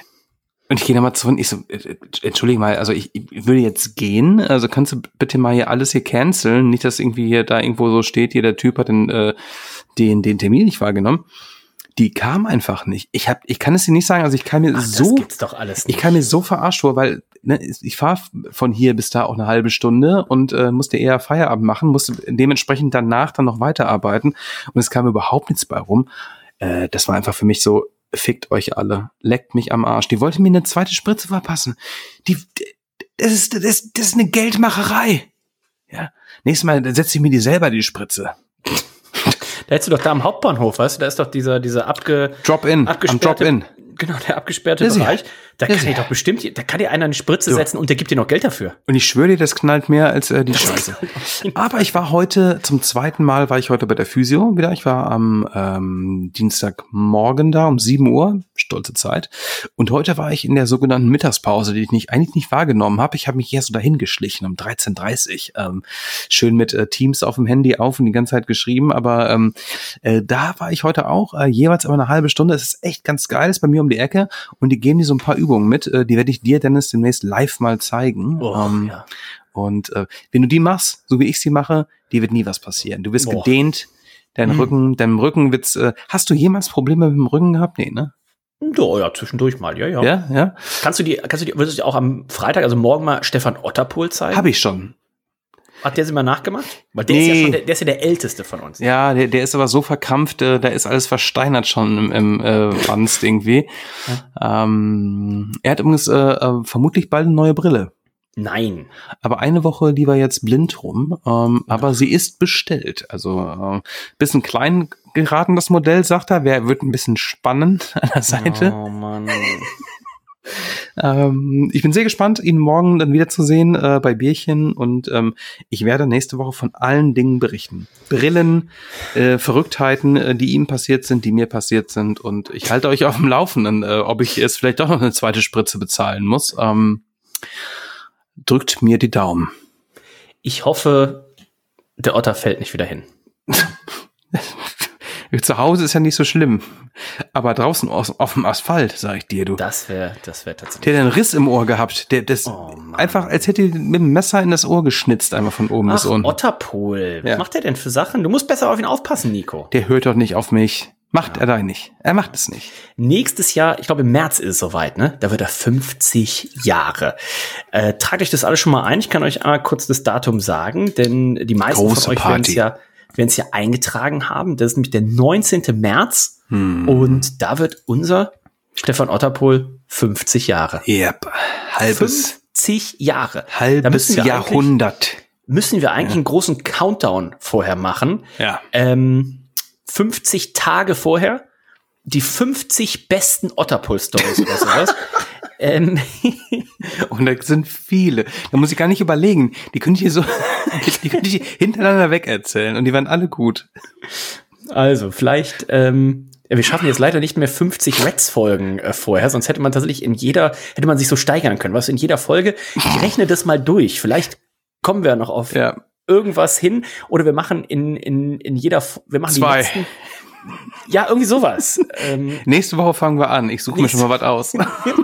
Und ich gehe nochmal zu und ich so, äh, entschuldige mal, also ich, ich würde jetzt gehen, also kannst du bitte mal hier alles hier canceln, nicht, dass irgendwie hier da irgendwo so steht, hier der Typ hat den, äh, den, den Termin nicht wahrgenommen. Die kam einfach nicht. Ich hab, ich kann es dir nicht sagen, also ich kann mir Ach, so, das gibt's doch alles nicht. Ich kann mir so verarscht vor, weil ne, ich fahre von hier bis da auch eine halbe Stunde und äh, musste eher Feierabend machen, musste dementsprechend danach dann noch weiterarbeiten und es kam überhaupt nichts bei rum. Äh, das war einfach für mich so, fickt euch alle, leckt mich am Arsch. Die wollte mir eine zweite Spritze verpassen. Die, das ist, das ist, das ist eine Geldmacherei. Ja, nächstes Mal setze ich mir die selber die Spritze. Da hättest du doch da am Hauptbahnhof, weißt du, da ist doch dieser, dieser abge, Drop-in, am Drop-in. Genau, der abgesperrte Ja, Bereich. Da Ja, kann dir doch bestimmt, da kann dir einer eine Spritze Du. setzen und der gibt dir noch Geld dafür. Und ich schwöre dir, das knallt mehr als äh, die Scheiße. Aber ich war heute, zum zweiten Mal war ich heute bei der Physio wieder. Ich war am ähm, Dienstagmorgen da um sieben Uhr, stolze Zeit. Und heute war ich in der sogenannten Mittagspause, die ich nicht, eigentlich nicht wahrgenommen habe. Ich habe mich hier so dahin geschlichen um dreizehn Uhr dreißig. Ähm, schön mit äh, Teams auf dem Handy auf und die ganze Zeit geschrieben. Aber ähm, äh, da war ich heute auch, äh, jeweils aber eine halbe Stunde. Es ist echt ganz geil, ist bei mir um die Ecke. Und die geben dir so ein paar Übungen mit. Äh, die werde ich dir, Dennis, demnächst live mal zeigen. Oh, ähm, ja. Und äh, wenn du die machst, so wie ich sie mache, dir wird nie was passieren. Du wirst Boah. gedehnt, dein Mhm. Rücken, deinem Rücken wird's. Äh, hast du jemals Probleme mit dem Rücken gehabt? Nee, ne? Ja, ja, zwischendurch mal, ja, ja. Ja, ja. Kannst du die, kannst du die, würdest du dir auch am Freitag, also morgen mal Stefan Otterpohl zeigen? Habe ich schon. Hat der sie mal nachgemacht? Weil der Nee. ist ja schon, der, der ist ja der Älteste von uns. Ja, der, der ist aber so verkrampft, äh, da ist alles versteinert schon im, im äh, Wanst irgendwie. Ähm, er hat übrigens äh, äh, vermutlich bald eine neue Brille. Nein. Aber eine Woche lief er jetzt blind rum. Ähm, aber sie ist bestellt. Also äh, bisschen klein geraten das Modell, sagt er. Wer wird ein bisschen spannend an der Seite. Oh Mann. ähm, ich bin sehr gespannt, ihn morgen dann wiederzusehen äh, bei Bierchen und ähm, ich werde nächste Woche von allen Dingen berichten. Brillen, äh, Verrücktheiten, äh, die ihm passiert sind, die mir passiert sind und ich halte euch auf dem Laufenden, äh, ob ich es vielleicht doch noch eine zweite Spritze bezahlen muss. Ähm, drückt mir die Daumen. Ich hoffe, der Otter fällt nicht wieder hin. Zu Hause ist ja nicht so schlimm. Aber draußen auf, auf dem Asphalt, sag ich dir, du. Das wäre das wär tatsächlich. Der hat einen Riss im Ohr gehabt. Der das Oh, einfach, als hätte er mit dem Messer in das Ohr geschnitzt, einfach von oben Ach, bis unten. Otterpohl. Was Ja. macht der denn für Sachen? Du musst besser auf ihn aufpassen, Nico. Der hört doch nicht auf mich. Macht er da nicht. Er macht es nicht. Nächstes Jahr, ich glaube im März ist es soweit, ne? Da wird er fünfzig Jahre. Äh, tragt euch das alles schon mal ein. Ich kann euch einmal kurz das Datum sagen, denn die meisten Große von euch werden es Party. ja, werden es ja eingetragen haben. Das ist nämlich der neunzehnten März. Hm. Und da wird unser Stefan Otterpohl fünfzig Jahre. Yep. Halbes, fünfzig Jahre. Da halbes müssen wir eigentlich- Jahrhundert. Müssen wir eigentlich einen großen Countdown vorher machen. Ja. Ähm, fünfzig Tage vorher die fünfzig besten Otterpohl-Stories oder sowas. ähm, Und da sind viele. Da muss ich gar nicht überlegen. Die könnte ich hier so, die könnte ich hintereinander weg erzählen und die waren alle gut. also, vielleicht, ähm, ja, wir schaffen jetzt leider nicht mehr fünfzig Reds-Folgen äh, vorher, sonst hätte man tatsächlich in jeder, hätte man sich so steigern können. Was in jeder Folge, ich rechne das mal durch. Vielleicht kommen wir noch auf Ja. irgendwas hin oder wir machen in, in, in jeder, F- wir machen Zwei. die letzten, ja, irgendwie sowas. ähm, Nächste Woche fangen wir an. Ich suche mir schon mal was aus.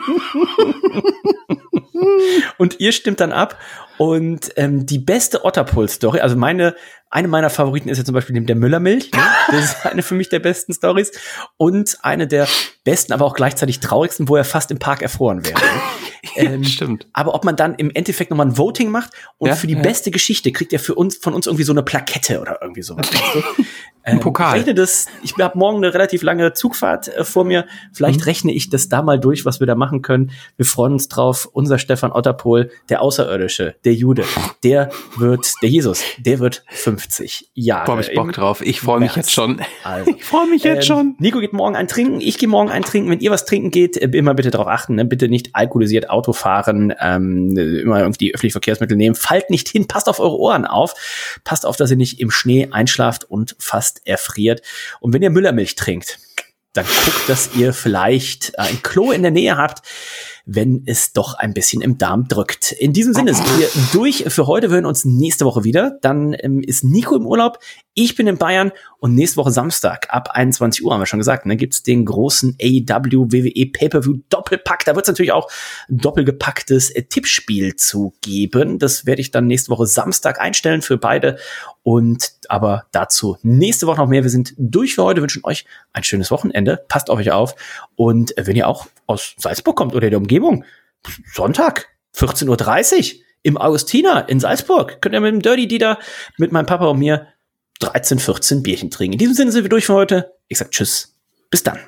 Und ihr stimmt dann ab. Und ähm, die beste Otterpohl-Story, also meine, eine meiner Favoriten ist ja zum Beispiel der Müllermilch. Ne? Das ist eine für mich der besten Stories. Und eine der besten, aber auch gleichzeitig traurigsten, wo er fast im Park erfroren wäre. ähm, Stimmt. Aber ob man dann im Endeffekt nochmal ein Voting macht und Ja, für die ja. beste Geschichte kriegt er für uns, von uns irgendwie so eine Plakette oder irgendwie sowas. Weißt du? Ein Pokal. Ich rechne das, ich habe morgen eine relativ lange Zugfahrt äh, vor mir. Vielleicht Mhm. rechne ich das da mal durch, was wir da machen können. Wir freuen uns drauf. Unser Stefan Otterpohl, der Außerirdische, der Jude, der wird, der Jesus, der wird fünfzig Jahre. Boah, hab ich Bock im drauf. Ich freue mich März. jetzt schon. Also, Ich freue mich jetzt ähm, schon. Nico geht morgen ein Trinken, ich gehe morgen ein Trinken. Wenn ihr was trinken geht, äh, immer bitte darauf achten, ne? Bitte nicht alkoholisiert Auto fahren, ähm, immer irgendwie öffentliche Verkehrsmittel nehmen. Fallt nicht hin, passt auf eure Ohren auf. Passt auf, dass ihr nicht im Schnee einschlaft und fast erfriert. Und wenn ihr Müllermilch trinkt, dann guckt, dass ihr vielleicht ein Klo in der Nähe habt, wenn es doch ein bisschen im Darm drückt. In diesem Sinne sind wir durch für heute. Wir hören uns nächste Woche wieder. Dann ähm, ist Nico im Urlaub, ich bin in Bayern und nächste Woche Samstag ab einundzwanzig Uhr, haben wir schon gesagt, ne, gibt's den großen A E W W W E Pay-Per-View Doppelpack. Da wird es natürlich auch ein doppelgepacktes äh, Tippspiel zu geben. Das werde ich dann nächste Woche Samstag einstellen für beide. Und aber dazu nächste Woche noch mehr. Wir sind durch für heute, wünschen euch ein schönes Wochenende. Passt auf euch auf. Und wenn ihr auch aus Salzburg kommt oder der Umgebung, Sonntag, vierzehn Uhr dreißig im Augustiner in Salzburg, könnt ihr mit dem Dirty Dieter, mit meinem Papa und mir dreizehn, vierzehn Bierchen trinken. In diesem Sinne sind wir durch für heute. Ich sag tschüss. Bis dann.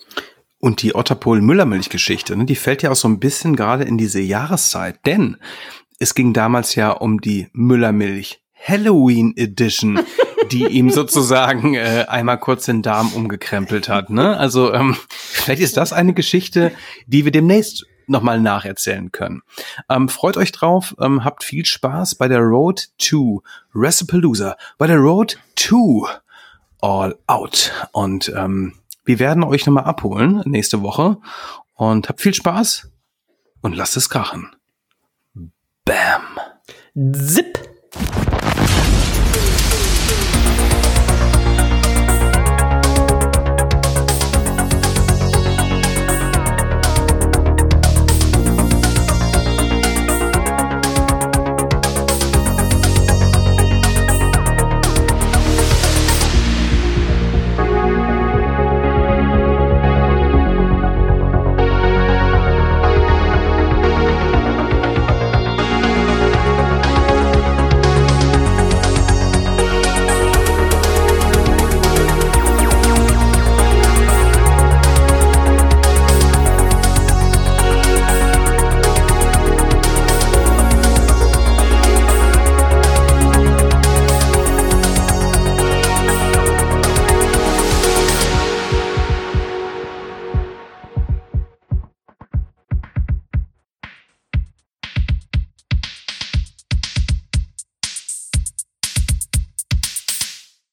Und die Otterpohl-Müllermilch-Geschichte, ne, die fällt ja auch so ein bisschen gerade in diese Jahreszeit, denn es ging damals ja um die Müllermilch Halloween Edition, die ihm sozusagen äh, einmal kurz den Darm umgekrempelt hat. Ne? Also ähm, vielleicht ist das eine Geschichte, die wir demnächst nochmal nacherzählen können. Ähm, freut euch drauf, ähm, habt viel Spaß bei der Road to Wrestlepalooza, bei der Road to All Out. Und ähm, wir werden euch nochmal abholen nächste Woche und habt viel Spaß und lasst es krachen. Bam. Zip.